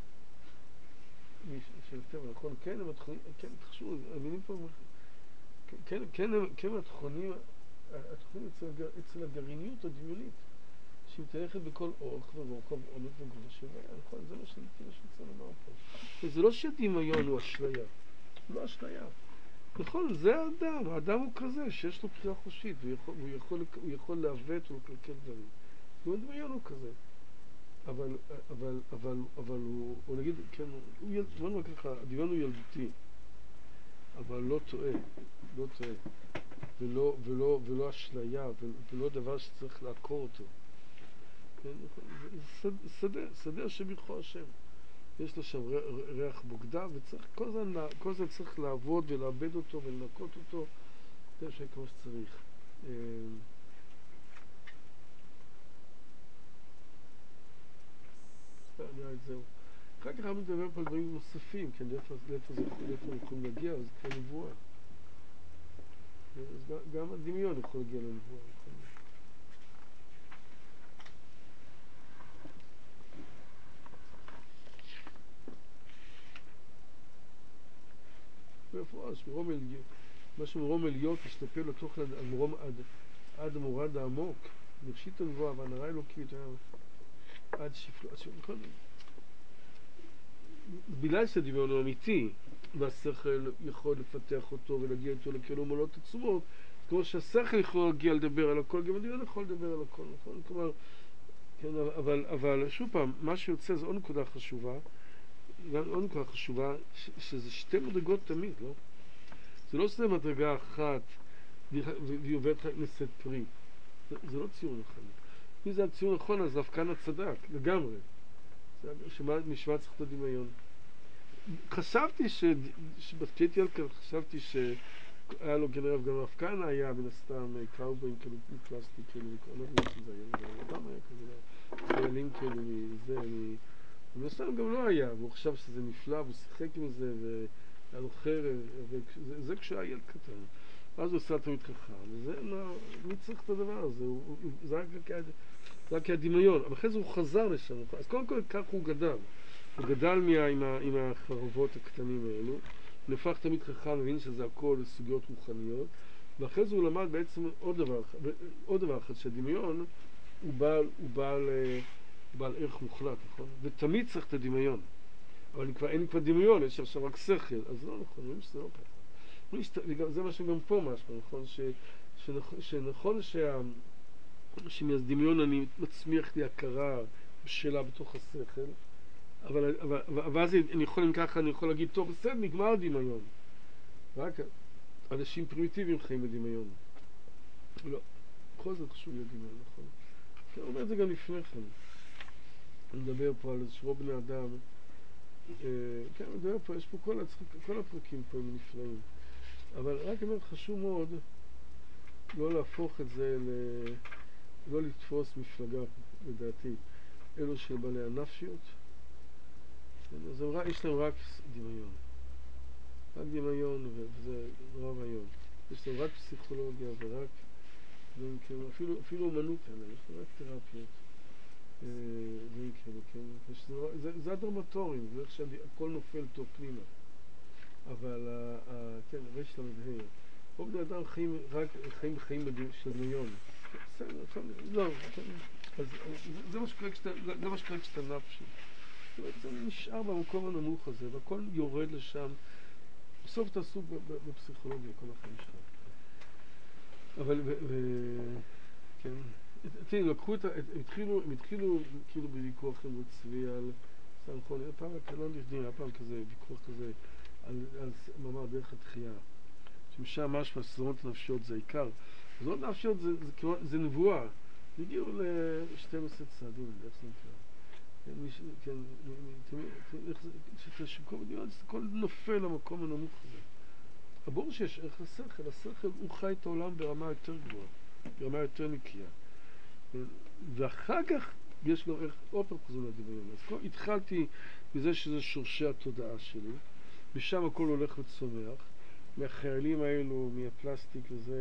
של הטבע, נכון? כן, הם התכונים, כן, תחשבו, המינים פה, כן, כן, כן, התכונים, התכונים אצל, אצל הגרעיניות הדמיונית, שהיא מתהלכת בכל אורך ורוחב עומק וגובה של הוויה, נכון? זה מה שאני רוצה לומר פה. וזה לא שהדמיון הוא אשליה, הוא לא אשליה. נכון, זה האדם, האדם הוא כזה שיש לו בחירה חופשית, והוא יכול, הוא יכול, הוא יכול לעוות ולקלקל דברים. הדמיון הוא כזה. אבל, אבל, אבל, אבל הוא, או נגיד, כן, הוא ילד, בוא נאמר ככה, הדמיון הוא ילדותי, אבל לא טועה, לא טועה, ולא, ולא, ולא אשליה, ולא דבר שצריך לעקור אותו. כן, זה שדה, שדה שברכו השם. יש לו שם ריח בוגדה, וצריך, כל זה, כל זה צריך לעבוד ולעבד אותו ולנקות אותו, זה שכמו שצריך. נראה את זהו. אחר כך אנחנו מדבר פה על דברים נוספים, כן, לאיפה זה יכולים להגיע, אז כבר נבואה. אז גם הדמיון יכול להגיע לנבואה. מפורש, מרום אליוט, מה שמרום אליוט השתפל לתוך המרום עד, עד המורד העמוק, בראשית הנבואה והנהרה אלוקית, עד שפלו, עד שפלו, בגלל שהדמיון הוא אמיתי, והשכל יכול לפתח אותו ולהגיע איתו לכאלו מעלות עצומות, כמו שהשכל יכול להגיע לדבר על הכל, גם הדמיון יכול לדבר על הכל, נכון? כלומר, כן, אבל, אבל שוב פעם, מה שיוצא זה עוד נקודה חשובה, עוד נקודה חשובה, ש, שזה שתי מדרגות תמיד, לא? זה לא שזה מדרגה אחת, והיא עובדת רק נשאת פרי. זה, זה לא ציור נכון. אם זה הציור נכון, אז דווקא הצדק, לגמרי. משמע צריך את הדמיון. חשבתי ש... כשהייתי על כאן, חשבתי שהיה לו גנרב גם אפקן, היה מן הסתם קאובויים כאלו פלסטיק כאלו, אני לא יודע שזה היה, גם היה כזה, חיילים כאלו מזה, מן הסתם גם לא היה, והוא חשב שזה נפלא, והוא שיחק עם זה, והיה לו חרב, וזה כשהיה ילד קטן. אז הוא עשה תמיד חכם, וזה, מי צריך את הדבר הזה? זה רק הדמיון, אבל אחרי זה הוא חזר לשם, אז קודם כל כך הוא גדל. הוא גדל מה, עם, ה, עם החרבות הקטנים האלו, נפח תמיד חכם, מבין שזה הכל סוגיות רוחניות, ואחרי זה הוא למד בעצם עוד דבר, עוד דבר אחד, שהדמיון הוא בעל, הוא בעל, הוא בעל ערך מוחלט, נכון? ותמיד צריך את הדמיון. אבל כבר, אין כבר דמיון, יש עכשיו רק שכל, אז לא נכון, אני שזה לא ככה. זה מה שגם פה משהו, נכון? ש, שנכון, שנכון שה, שמהדמיון אני מצמיח לי הכרה בשלה בתוך השכל, אבל, אבל, אבל אז אני יכול, אם ככה, אני יכול להגיד, טוב, בסדר, נגמר הדמיון. רק אנשים פרימיטיביים חיים בדמיון. לא, בכל זאת חשוב להיות דמיון, נכון? אני אומר את זה גם לפני כן. אני מדבר פה על שבוע בני אדם. אה, כן, אני מדבר פה, יש פה כל, כל הפרקים פה הם נפלאים. אבל רק אומר, חשוב מאוד לא להפוך את זה, ל... לא לתפוס מפלגה, לדעתי. אלו של בעלי הנפשיות. אז יש להם רק דמיון. רק דמיון, וזה נורא והיום. יש להם רק פסיכולוגיה ורק דברים כאלו, אפילו, אפילו אומנות עליהם, יש להם רק תרפיות. דברים כאלו, כן? זה, זה, זה הדרמטורים, זה איך שהכל נופל טוב פנימה. אבל, כן, רש למדהר. רוב בני אדם חיים רק חיים חיים של דמיון. בסדר, לא, כן. אז זה מה שקורה כשאתה, זה מה שקורה כשאתה נפשי. זה נשאר במקום הנמוך הזה, והכל יורד לשם. בסוף אתה עסוק בפסיכולוגיה, כל החיים שלך. אבל, כן, תראי, לקחו את, הם התחילו, הם התחילו כאילו בוויכוח עם צבי על סמכון, הפעם הקנון לפני, הפעם כזה, ויכוח כזה, על, על מאמר דרך התחייה. שמשם משמע, סזונות נפשיות זה העיקר. סזונות נפשיות זה, זה, זה, זה נבואה. הגיעו ל-שתים עשרה צעדים, איך זה נקרא? כן, שכל בדיון, הכל נופל למקום הנמוך הזה. הבור שיש ערך לשכל, השכל הוא חי את העולם ברמה יותר גבוהה, ברמה יותר נקייה. ואחר כך יש לו ערך, עוד פעם חזון לדמיון. אז כל, התחלתי מזה שזה שורשי התודעה שלי, משם הכל הולך וצומח, מהחיילים האלו, מהפלסטיק וזה,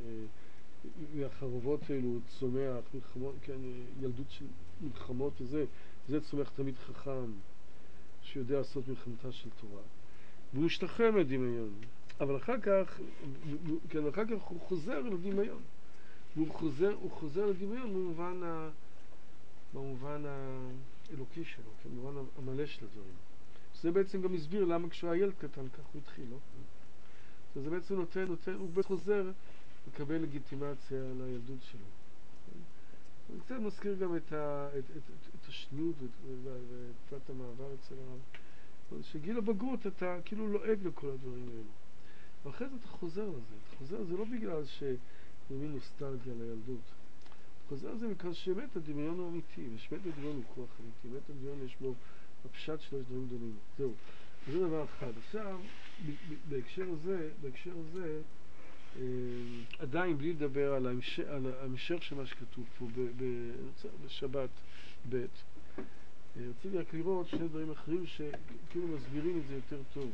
מהחרבות האלו צומח, מלחמות, כן, ילדות של מלחמות וזה, וזה צומח תמיד חכם, שיודע לעשות מלחמתה של תורה. והוא משתחרר מהדמיון, אבל אחר כך, כן, אחר כך הוא חוזר לדמיון. והוא חוזר, הוא חוזר לדמיון במובן, ה, במובן האלוקי שלו, כן, במובן המלא של הדברים. זה בעצם גם הסביר למה כשהוא היה ילד קטן, כך הוא התחיל, לא? אז זה בעצם נותן, נותן, הוא בעצם חוזר לקבל לגיטימציה לילדות שלו. אני קצת מזכיר גם את, ה, את, את, את, את השניות ותקופת המעבר אצל הרב. שגיל הבגרות אתה כאילו לועג לכל הדברים האלו. ואחרי זה אתה חוזר לזה. אתה חוזר, זה לא בגלל שזה מין נוסטלגיה לילדות. אתה חוזר לזה מכאן שבאמת הדמיון הוא אמיתי, ושבאמת הדמיון הוא כוח אמיתי. באמת הדמיון יש בו, הפשט שלו יש דברים גדולים. זהו. זה דבר אחד. עכשיו, בהקשר הזה, בהקשר הזה, עדיין בלי לדבר על ההמשך, על ההמשך של מה שכתוב פה בשבת ב', רציתי רק לראות שני דברים אחרים שכאילו מסבירים את זה יותר טוב.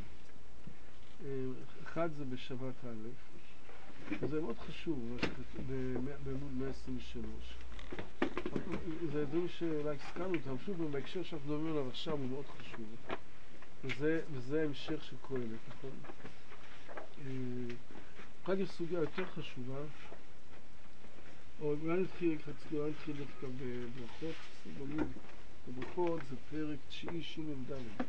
אחד זה בשבת א', וזה מאוד חשוב, בעמוד מאה עשרים ושלוש. זה דברים שאולי הסכמנו אותם, פשוט בהקשר שאנחנו מדברים עליו עכשיו הוא מאוד חשוב. וזה, וזה ההמשך של קהלת, נכון? רק יש סוגיה יותר חשובה, או אולי נתחיל, אולי נתחיל דווקא בברכות, בלימוד. בברכות זה פרק תשיעי ש"ד.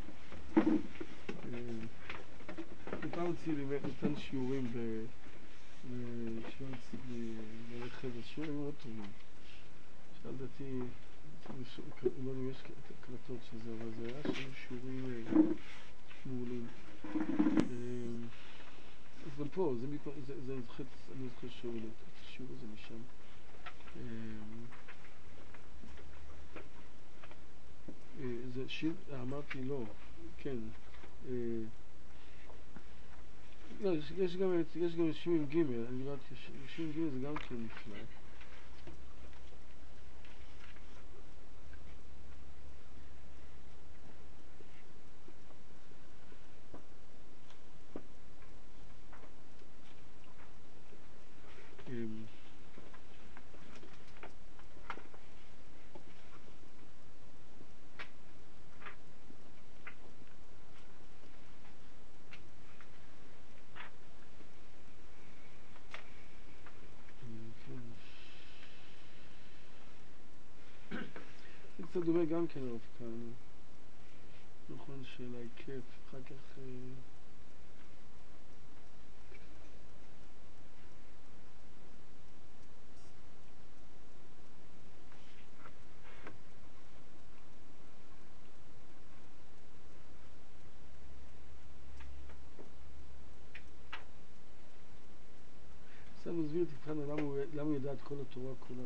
פעם אצלי נתן שיעורים בישיבה אצלי במלא חדר, שיעורים מאוד טובים. שאלתי, אם יש הקלטות של זה, אבל זה היה שם שיעורים מעולים. אז גם פה, אני זוכר שיעור את השיעור הזה משם. זה שיר, אמרתי לא, כן. לא, יש גם יש גם שירים ג', אני יודעת, שירים ג' זה גם כן נפלא. זה דומה גם כן הרב כאן, נכון, של ההיקף, אחר כך סתם מסביר את כאן למה הוא ידע את כל התורה כולה.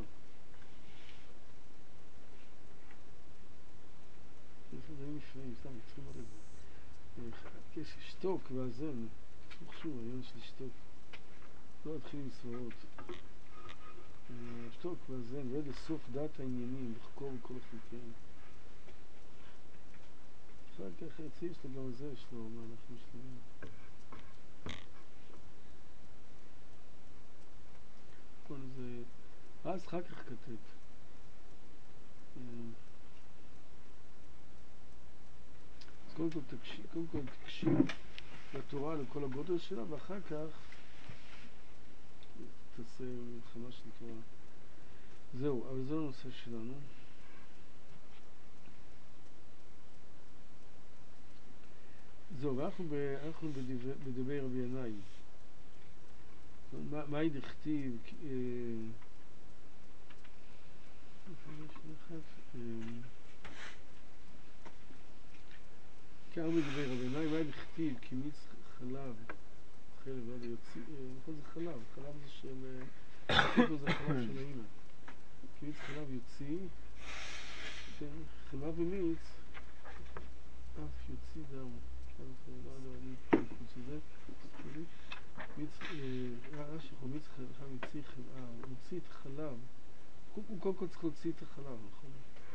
זה דברים נפלאים, סתם, צריכים לראות את זה. יש שתוק ואזן, חשוב, העניין של שתוק. לא להתחיל עם סברות. שתוק ואזן, ועד לסוף דעת העניינים, לחקור מכל החלקים. אחר כך יוצא, יש לו גם זה, יש לו מהלכים שלמים. כל זה, אז אחר כך כתת. אז קודם כל תקשיב, קודם כל תקשיב לתורה, לכל הגודל שלה, ואחר כך תעשה מלחמה של תורה. זהו, אבל זה הנושא שלנו. זהו, ואנחנו בדברי רבי ינאי. מה היא דכתיב? כאן בדברי רבי ינאי, מה היא דכתיב? כי מיץ חלב, חלב, לא יוציא, נכון זה חלב, חלב זה של, איפה זה חלב של האמא. כי מיץ חלב יוציא, חלב ומיץ, אף יוציא דם. כן, זה לא יודע, אני חוץ לזה, מיץ, רעש יכול מיץ חלב יוציא חלב, מוציא את החלב, הוא קודם כל צריך להוציא את החלב, נכון?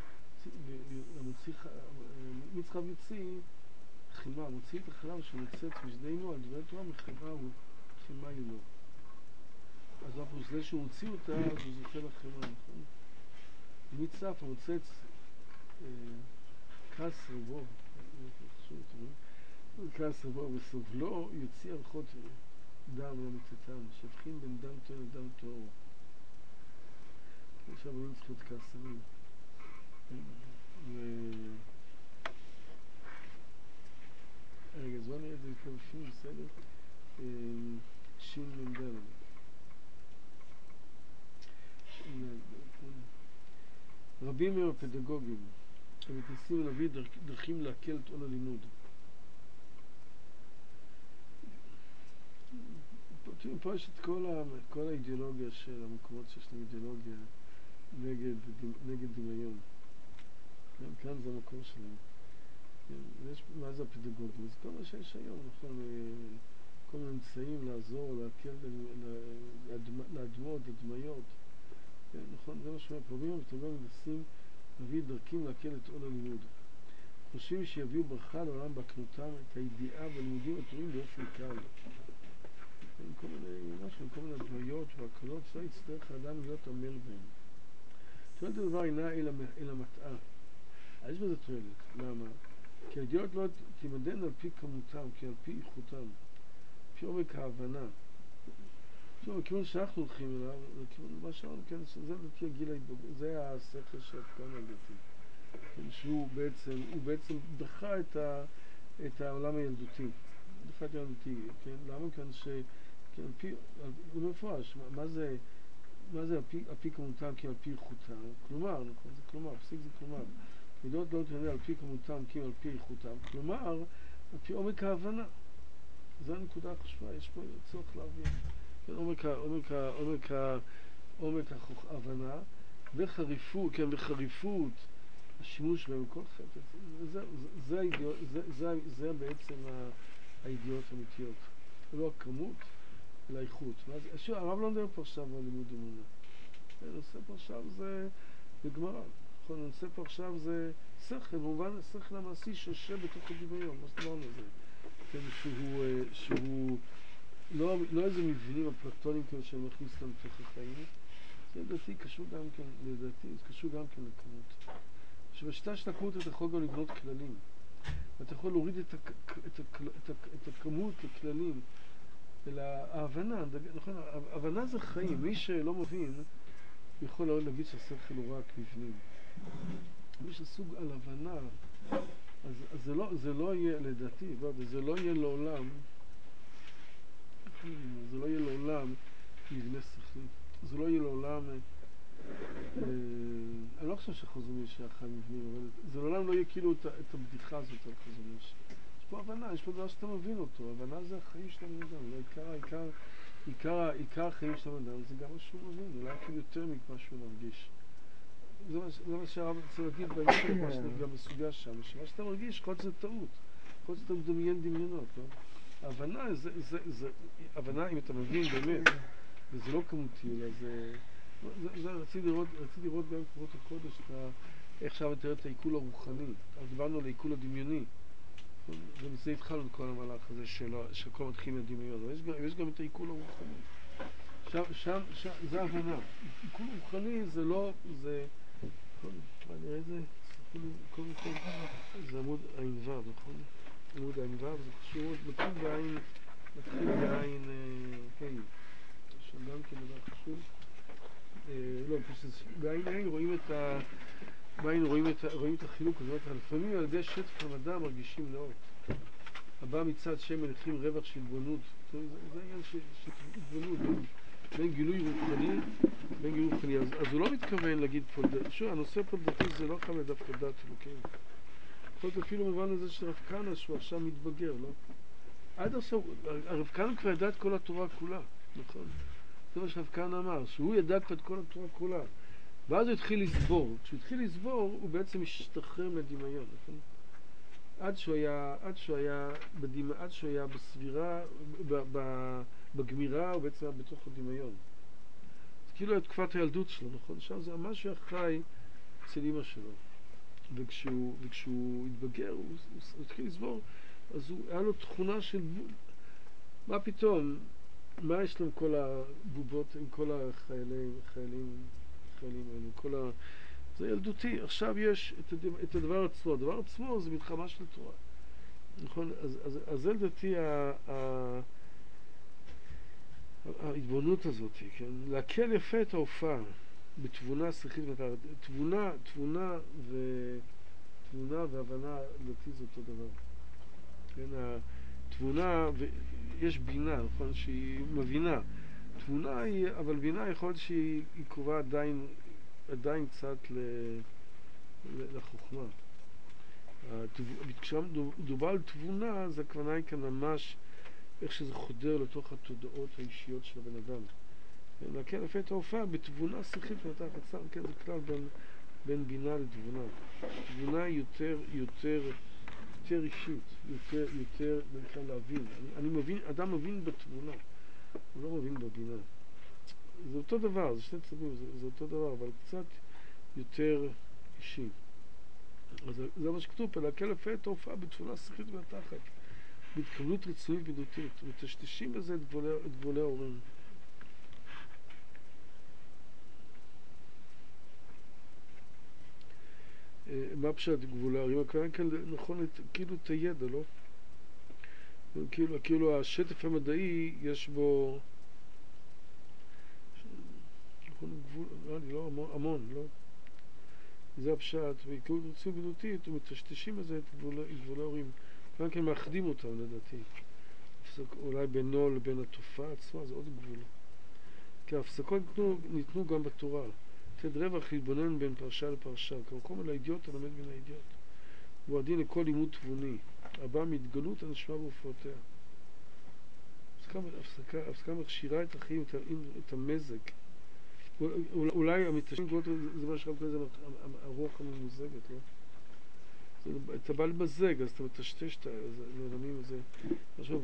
מיץ חלב יוציא חימה, מוציא את החלב שנוצאת משדנו על דברי תורה מחימה הוא חימה היא לא. אז אנחנו זה שהוא מוציא אותה, אז הוא זוכה לחימה, נכון? מיץ צף המוצץ כס רבו, כס רבו בסובלו יוציא ערכות דם למצאתם, שפכים בין דם טוב לדם טהור. עכשיו לא צריך להיות כעסנים. רגע, אז בוא נראה את זה כבר בפנים, בסדר? שין מנדל. רבים הם הפדגוגים המתנסים להביא דרכים להקל את עול הלימוד. פה יש את כל, ה, כל האידיאולוגיה של המקומות שיש להם אידיאולוגיה נגד, נגד דמיון. כאן זה המקום שלהם. יש, מה זה הפדגוגיה? זה כל מה שיש היום, נכון? כל מיני אמצעים לעזור, להקל, להדמות, לדמיות. נכון? זה מה שאומר, רבים הפדגוגים מנסים להביא דרכים להקל את עול הלימוד. חושבים שיביאו ברכה לעולם בהקנותם את הידיעה והלימודים התורים באופן קל. כל מיני, משהו, כל מיני דמיות והקלות, שלא יצטרך האדם להיות עמל בהם. תועלת הדבר אינה אלא מטעה. אז יש בזה תועלת. למה? כי הידיעות לא תימדן על פי כמותם, כי על פי איכותם, פי עומק ההבנה. טוב, בכיוון שאנחנו הולכים אליו, לכיוון מה שאנחנו, כן, זה לדעתי הגיל ההתבוגר, זה השכל של הפקן הדתי. שהוא בעצם, הוא בעצם דחה את, ה, את העולם הילדותי. דחה את הילדותי, כן? למה? כאן ש... כן, על פי, הוא מפורש, מה, מה זה, מה זה על פי, על פי כמותם, כי על פי איכותם? כלומר, נכון, זה כלומר, פסיק זה כלומר. ידיעות לא תנדע על פי כמותם, כי על פי איכותם. כלומר, על פי עומק ההבנה. זו הנקודה החשובה, יש פה צורך להבין. כן, עומק, עומק, עומק, עומק ההבנה וחריפות, כן, וחריפות השימוש בהם כל חפץ. זה, זה, זה, האידיעות, זה, זה, זה בעצם הידיעות האמיתיות. לא הכמות, אלא האיכות. שוב, הרב לא מדבר פה עכשיו על לימוד אמונה. הנושא פה עכשיו זה בגמרא. נכון, הנושא פה עכשיו זה שכל, במובן השכל המעשי שיושב בתוך הדמיון, מה שדיברנו על זה. כן, שהוא, שהוא לא, לא איזה מבנים הפלטונים כאלה שהם מכניס אותם לתוך החיים. זה לדעתי קשור גם כן, לדעתי, זה קשור גם כן לכמות. שבשיטה של הכמות אתה יכול גם לבנות כללים. ואתה יכול להוריד את, הכ, את, הכ, את, הכ, את הכמות לכללים. אלא ההבנה, נכון, ההבנה זה חיים. מי שלא מבין, יכול להגיד שהשכל הוא רק מבנים. מי שסוג על הבנה, אז, אז זה, לא, זה לא יהיה, לדעתי, וזה לא יהיה לעולם, זה לא יהיה לעולם מבנה שכלי. זה לא יהיה לעולם, אה, אני לא חושב שחזון איש שאחד מבנים, אבל זה לעולם לא יהיה כאילו את, את הבדיחה הזאת על חזון איש. יש פה הבנה, יש פה דבר שאתה מבין אותו. הבנה זה החיים של הבן אדם. לא, עיקר, עיקר, עיקר, עיקר החיים של הבן אדם זה גם מה שהוא מבין, אולי אפילו יותר ממה שהוא מרגיש. זה מה, זה מה שהרב רוצה להגיד בהמשך, מה שנפגע בסוגיה שם, שמה שאתה מרגיש, כל זה טעות. כל זה אתה מדמיין דמיונות, לא? ההבנה, זה, זה, זה, הבנה, אם אתה מבין באמת, וזה לא כמותי, אלא זה, זה, זה רציתי לראות, רציתי לראות גם קורות הקודש, איך שם אתה תראה את העיכול הרוחני. אז דיברנו על העיכול הדמיוני. ומזה התחלנו את כל המהלך הזה שהכל מתחיל מהדמיון, אבל יש גם, יש גם את העיכול הרוחני. שם, שם, שם, זה הבנה. עיכול רוחני זה לא, זה, מה נראה את זה? קודם כל, זה עמוד עין ו', נכון? עמוד עין ו', זה חשוב, מתחיל בעין, מתחיל בעין ה', שם גם כן דבר חשוב. לא, בעין ה' רואים את ה... בעין רואים את, רואים את החילוק, זאת אומרת, לפעמים על ידי שטף המדע מרגישים נאות. הבא מצד שם מלכים רווח של התבוננות. זה, זה העניין של התבוננות, בין, בין גילוי רוחני, בין גילוי רוחני. אז, אז הוא לא מתכוון להגיד פולדתי. שוב, הנושא פולדתי זה לא חייב לדווקא דת אלוקים. יכול להיות אפילו מובן לזה של רב כהנא שהוא עכשיו מתבגר, לא? עד עכשיו, הרב כהנא כבר ידע את כל התורה כולה, נכון? זה מה שרב כהנא אמר, שהוא ידע כבר את כל התורה כולה. ואז הוא התחיל לסבור. כשהוא התחיל לסבור, הוא בעצם השתחרר מהדמיון, נכון? עד שהוא היה, עד שהוא היה, בדמ... עד שהוא היה בסבירה, ב... ב... בגמירה, הוא בעצם היה בתוך הדמיון. זה כאילו היה תקופת הילדות שלו, נכון? שם זה ממש היה חי אצל אמא שלו. וכשהוא, וכשהוא התבגר, הוא, הוא, הוא התחיל לסבור, אז הוא, היה לו תכונה של... מה פתאום? מה יש לו עם כל הבובות, עם כל החיילים, החיילים, החיילים האלה, כל ה... זה ילדותי. עכשיו יש את, הדבר, את הדבר עצמו. הדבר עצמו זה מלחמה של תורה. נכון? אז, אז, אז זה לדעתי ההתבוננות הזאת, כן? להקל יפה את ההופעה בתבונה שכלית ומתארת. תבונה, תבונה ו... תבונה והבנה לדעתי זה אותו דבר. כן? התבונה, ויש בינה, נכון? שהיא מבינה. תבונה היא, אבל בינה יכול להיות שהיא קרובה עדיין, עדיין קצת ל... לחוכמה. כשמדובר על תבונה, זה הכוונה היא כאן ממש איך שזה חודר לתוך התודעות האישיות של הבן אדם. להקל יפה את ההופעה בתבונה שכלית ומתחת. כן, זה כלל בין, בין בינה לתבונה. תבונה היא יותר, יותר, יותר אישית, יותר, יותר, בכלל להבין. אני, אני מבין, אדם מבין בתבונה, הוא לא מבין בבינה. זה אותו דבר, זה שני צדדים, זה, זה אותו דבר, אבל קצת יותר אישי. אז זה מה שכתוב פה, להקל יפה את ההופעה בתבונה שכלית ומתחת. בהתקבלות רצונית בדידותית, ומטשטשים בזה את גבולי ההורים. מה פשט גבולי ההורים? הכוונה כאן נכון, כאילו את הידע, לא? כאילו, כאילו השטף המדעי יש בו נכון גבול, אני לא, המון, לא? זה הפשט, בהתקבלות רצונית בדידותית, ומטשטשים בזה את גבולי ההורים. כאן כן מאחדים אותם לדעתי. אולי בינו לבין התופעה עצמה, זה עוד גבול. כי ההפסקות ניתנו, ניתנו גם בתורה. תד רווח להתבונן בין פרשה לפרשה. כמקום אל האידיוט הלמד מן האידיוט. הוא הדין לכל לימוד תבוני. הבא מהתגלות הנשמע בהופעותיה. הפסקה, הפסקה מכשירה את החיים, את, את המזג. אולי המתשעים גבולות, זה מה שרב כזה, הרוח הממוזגת, לא? אתה בא למזג, אז אתה מטשטש, נרמים את זה. עכשיו,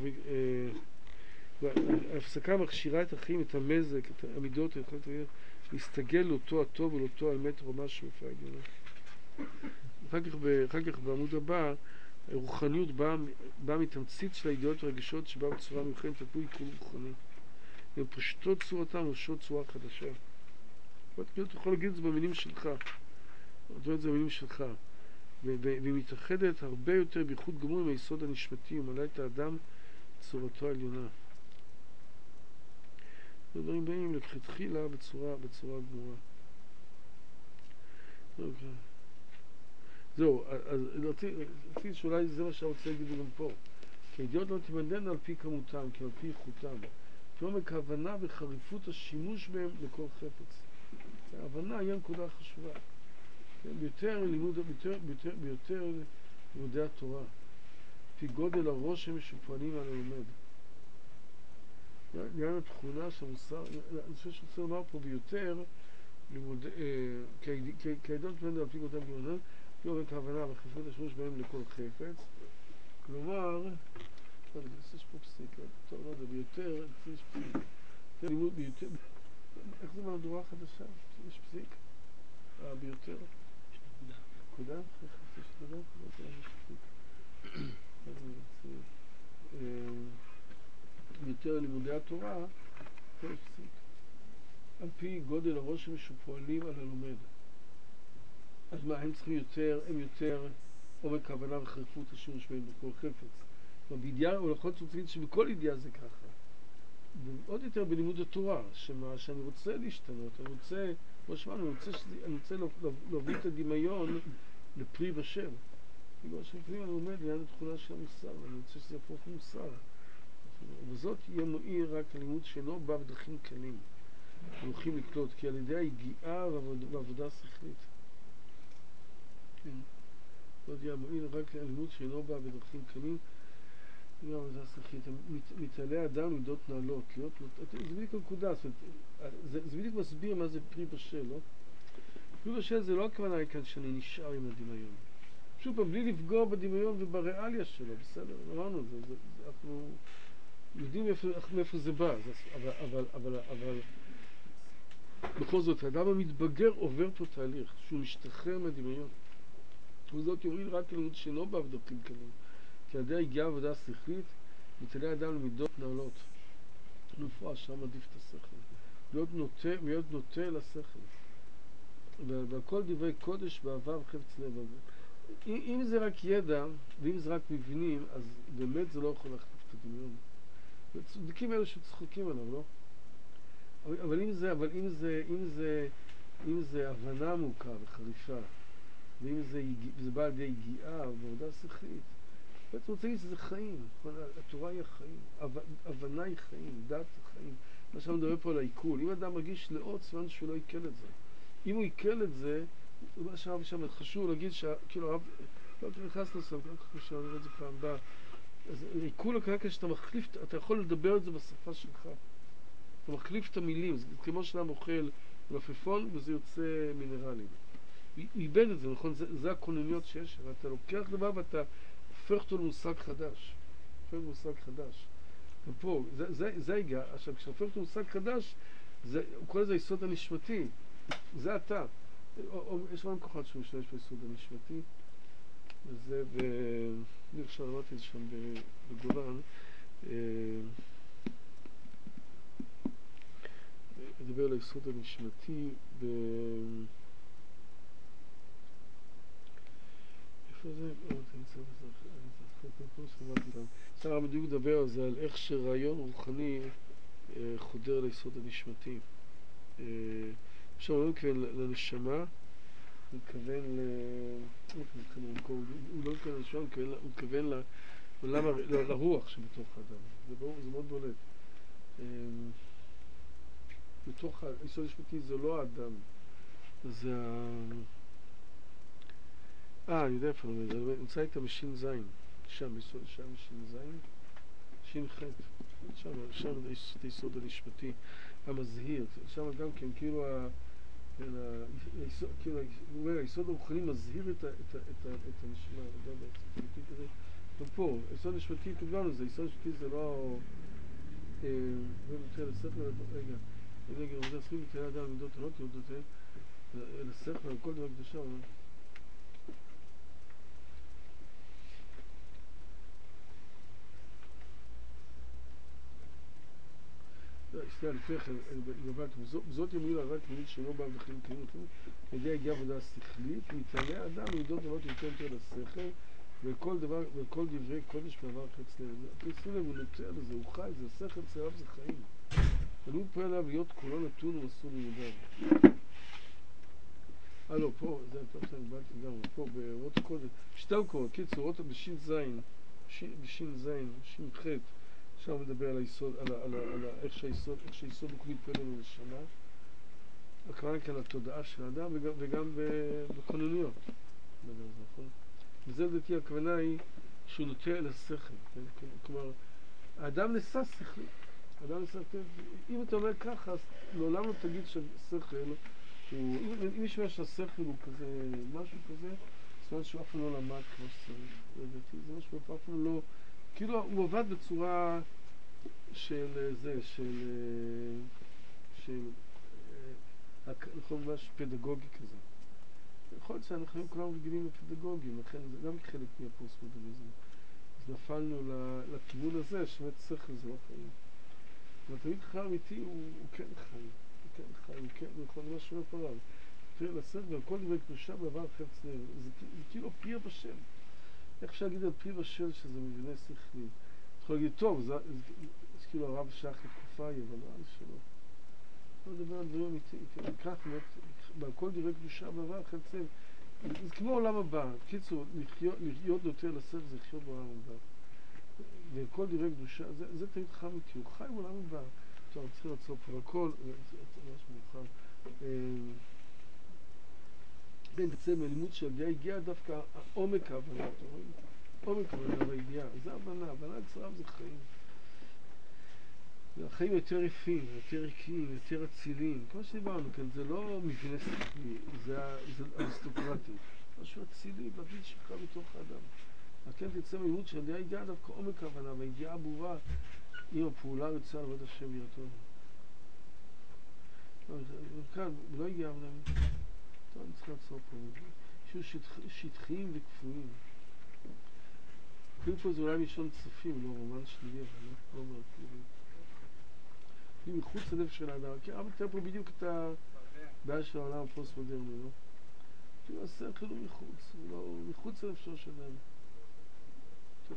ההפסקה מכשירה את החיים, את המזג, את המידות, להסתגל לאותו הטוב ולאותו האמת רמה שהופעה עליונה. אחר כך, אחר כך בעמוד הבא, הרוחניות באה, באה מתמצית של הידיעות והרגישות שבאה בצורה מיוחדת, תפוי עיכול רוחני. הן פשטות צורתם ופשוט צורה חדשה. אתה יכול להגיד את זה במילים שלך. אתה יודע את זה במילים שלך. והיא מתאחדת הרבה יותר בייחוד גמור עם היסוד הנשמתי ומלא את האדם צורתו העליונה. הדברים באים לכתחילה בצורה, בצורה גמורה. אוקיי. זהו, אז רציתי שאולי זה מה שאני רוצה להגיד גם פה. כי הידיעות לא תימדדנה על פי כמותם, כי על פי איכותם. כעומק ההבנה וחריפות השימוש בהם לכל חפץ. ההבנה היא הנקודה החשובה. ביותר לימוד, ביותר, ביותר, ביותר לימודי התורה. לפי גודל הרושם שפועלים על הלומד. לעניין התכונה שהמוסר, אני חושב שרוצה לומר פה ביותר לימוד, כי הידיעות תימדדנה על פי כמותם כמותם, כעומק ההבנה וחריפות השימוש בהם לכל חפץ. כלומר, יש פה פסיק, טוב, לא יודע, ביותר, יש פסיק. לימוד ביותר, איך זה מהדורה חדשה? יש פסיק? אה, ביותר? נקודה. נקודה? חצי שתדע? לא יודע, יש פסיק. יותר לימודי התורה, על פי גודל הרושם שפועלים על הלומד. אז מה, הם צריכים יותר, הם יותר עומק הבנה וחריפות השימוש בהם בכל חפץ. בידיעה, או לכל זאת להגיד שבכל ידיעה זה ככה. ועוד יותר בלימוד התורה, שמה, שאני רוצה להשתנות, אני רוצה, כמו שאמרנו, אני רוצה, שזה, אני רוצה להביא את הדמיון לפרי בשם. בגלל שלפעמים אני לומד ליד התכונה של המוסר, אני רוצה שזה יהפוך למוסר. וזאת יהיה מועיל רק לימוד שלא בא בדרכים קלים. הולכים לקלוט, כי על ידי היגיעה ועבודה שכלית. כן. זאת יהיה מועיל רק לימוד שלא בא בדרכים קלים. גם עבודה שכלית. מתעלה אדם מידות נעלות. להיות, זה בדיוק הנקודה. זה, זה בדיוק מסביר מה זה פרי בשל, לא? פרי בשל זה לא הכוונה כאן שאני נשאר עם הדמיון. שוב פעם, בלי לפגוע בדמיון ובריאליה שלו, בסדר? אמרנו, זה, זה, זה, אנחנו יודעים מאיפה, מאיפה זה בא, זה, אבל, אבל, אבל, אבל בכל זאת, האדם המתבגר עובר פה תהליך, שהוא משתחרר מהדמיון. וזאת יוריד רק לימוד שלא בא בדרכים קלים. כי על ידי הגיעה עבודה שכלית, מתעלה אדם למידות נעלות. מפורש, שם עדיף את השכל. להיות נוטה, להיות נוטה לשכל. והכל דברי קודש בעבר וחפץ לב. אם זה רק ידע, ואם זה רק מבנים, אז באמת זה לא יכול להחליף את הדמיון. צודקים אלו שצחוקים עליו, לא? אבל אם זה, אבל אם זה, אם זה, אם זה הבנה עמוקה וחריפה, ואם זה, זה בא על ידי יגיעה ועבודה שכלית, בעצם רוצה להגיד שזה חיים. התורה היא החיים, הבנה היא חיים, דת היא חיים. מה שאנחנו מדברים פה על העיכול. אם אדם מרגיש לאות, סימן שהוא לא עיכל את זה. אם הוא עיכל את זה, מה שהרב שם חשוב להגיד שכאילו הרב לא נכנס לסם, לא כל כך שאני רואה את זה פעם הבאה. אז עיכול הכוונה שאתה מחליף, אתה יכול לדבר את זה בשפה שלך. אתה מחליף את המילים, זה כמו שאדם אוכל מלפפון וזה יוצא מינרלים. הוא איבד את זה, נכון? זה, זה הכונניות שיש, ואתה לוקח דבר ואתה הופך אותו למושג חדש. הופך למושג חדש. ופה, זה, זה, זה היגע. עכשיו, כשאתה הופך אותו למושג חדש, זה, הוא קורא לזה היסוד הנשמתי. זה אתה. או, או, יש לנו כוחת שהוא משתמש ביסוד הנשמתי, וזה, ו... אני עכשיו אמרתי את זה שם בגולן, אדבר על היסוד הנשמתי ב... איפה זה? לא, אתה נמצא בזה. עכשיו הרב בדיוק מדבר על זה, על איך שרעיון רוחני חודר ליסוד הנשמתי. עכשיו הוא לא מתכוון לנשמה, הוא מתכוון ל... הוא לא מתכוון לנשמה, הוא מתכוון לרוח שבתוך האדם. זה ברור, זה מאוד בולט. בתוך היסוד הנשמתי זה לא האדם, זה ה... אה, אני יודע איפה אני אומר, זה נמצא איתה בשין זין, שם, ביסוד, שם בשין זין, שין חטא, שם, שם זה היסוד הנשמתי המזהיר, שם גם כן, כאילו, ה... היסוד, כאילו, הוא אומר, היסוד הרוחני מזהיר את, ה... את, ה... את, ה... את הנשמה, לא יודע, זה כזה, גם פה, היסוד הנשמתי, כתבנו זה, היסוד הנשמתי זה לא... ונותן לשכל, רגע, רגע, עבודה שכלית, מתעלה אדם למידות עולות, נותן לשכל על כל דבר קדושה, סליחה, לפני כן, זאת ימילה רק מילים שלא בא בחיים קיימים, על ידי הגיעה עבודה שכלית, מתעלה אדם למידות עולות יותר יותר לשכל, וכל דבר, וכל דברי קודש בעבר חץ לב. תשימו לב, הוא נוטה לזה, הוא חי, זה שכל, צירף זה חיים. אבל הוא פועל עליו להיות כולו נתון ומסור לימודיו. אה לא, פה, זה טוב שאני באתי גם, פה ברות הקודש, שתי מקומות, קיצור, רות בשין זין, בשין זין, שין חטא, עכשיו מדבר על היסוד, על, על, על, על איך שהיסוד, איך שהיסוד הוא מתפעל לנו לשנה, הכוונה כאן התודעה של האדם וגם, וגם בכוננויות, נכון? וזה לדעתי הכוונה היא שהוא נוטה אל השכל, כן? כלומר, האדם נשא שכלי, האדם נשא, אם אתה אומר ככה, אז לעולם לא תגיד ששכל, הוא, אם יש משהו שהשכל הוא כזה, משהו כזה, זאת אומרת שהוא אף פעם לא למד כמו שצריך, לדעתי, זה משהו אף פעם לא, כאילו הוא עבד בצורה של זה, של, של, נכון, משהו פדגוגי כזה. יכול להיות שאנחנו כולם רגילים לפדגוגים, לכן זה גם חלק מהפוסט-מודרניזם. אז נפלנו לכיוון הזה, שבאמת שכל זה לא חיים. אבל תמיד חכם אמיתי הוא, הוא כן חי, הוא כן חי, הוא כן, הוא יכול ממש שומע פריו. תראה, לשאת ועל דברי קדושה בעבר חפץ לב, זה, זה כאילו פרי בשל. איך אפשר להגיד על פרי בשל שזה מבנה שכלי? אתה יכול להגיד, טוב, זה, זה, זה, זה כאילו הרב שייך לתקופה ההיא, אבל לא, שלא. לא לדבר על דברים אמיתיים, כך באמת, בעל כל דברי קדושה בעבר חפץ לב. זה כמו עולם הבא, קיצור, לחיות, לחיות יותר לשאת זה לחיות בעולם הבא. וכל דברי קדושה, זה, זה תמיד חכם אמיתי, הוא חי בעולם הבא. טוב, צריכים לעצור פה הכל, זה ממש מאוחר. בין בעצם הלימוד של הידיעה הגיע דווקא עומק ההבנה, אתם רואים? עומק ההבנה והידיעה, זה הבנה, הבנה אצלם זה חיים. החיים יותר יפים, יותר ערכיים, יותר אציליים. כמו שדיברנו כאן, זה לא מבנה שכלי, זה אריסטוקרטי. משהו אצילי, בגיל שלך בתוך האדם. לכן תצא מלימוד של הידיעה הגיעה דווקא עומק ההבנה, והידיעה ברורה עם הפעולה רצה לעבוד השם ירתון. כאן, לא הגיע עבודה אמיתית. טוב, אני צריך לעצור פה. שיהיו שטחיים וכפויים. אפילו פה זה אולי מישון צופים, לא רומן שלילי, אבל לא אומר כאילו. כאילו מחוץ ללב של האדם. כי אבל תראה פה בדיוק את הבעיה של העולם הפוסט-מודרני, לא? כאילו השכל הוא מחוץ, לא, מחוץ ללב של האדם. טוב,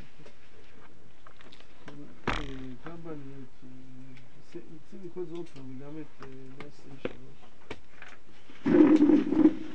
פעם הבאה אני אצא לקרוא את זה עוד פעם, וגם את מאה עשרים ושלוש.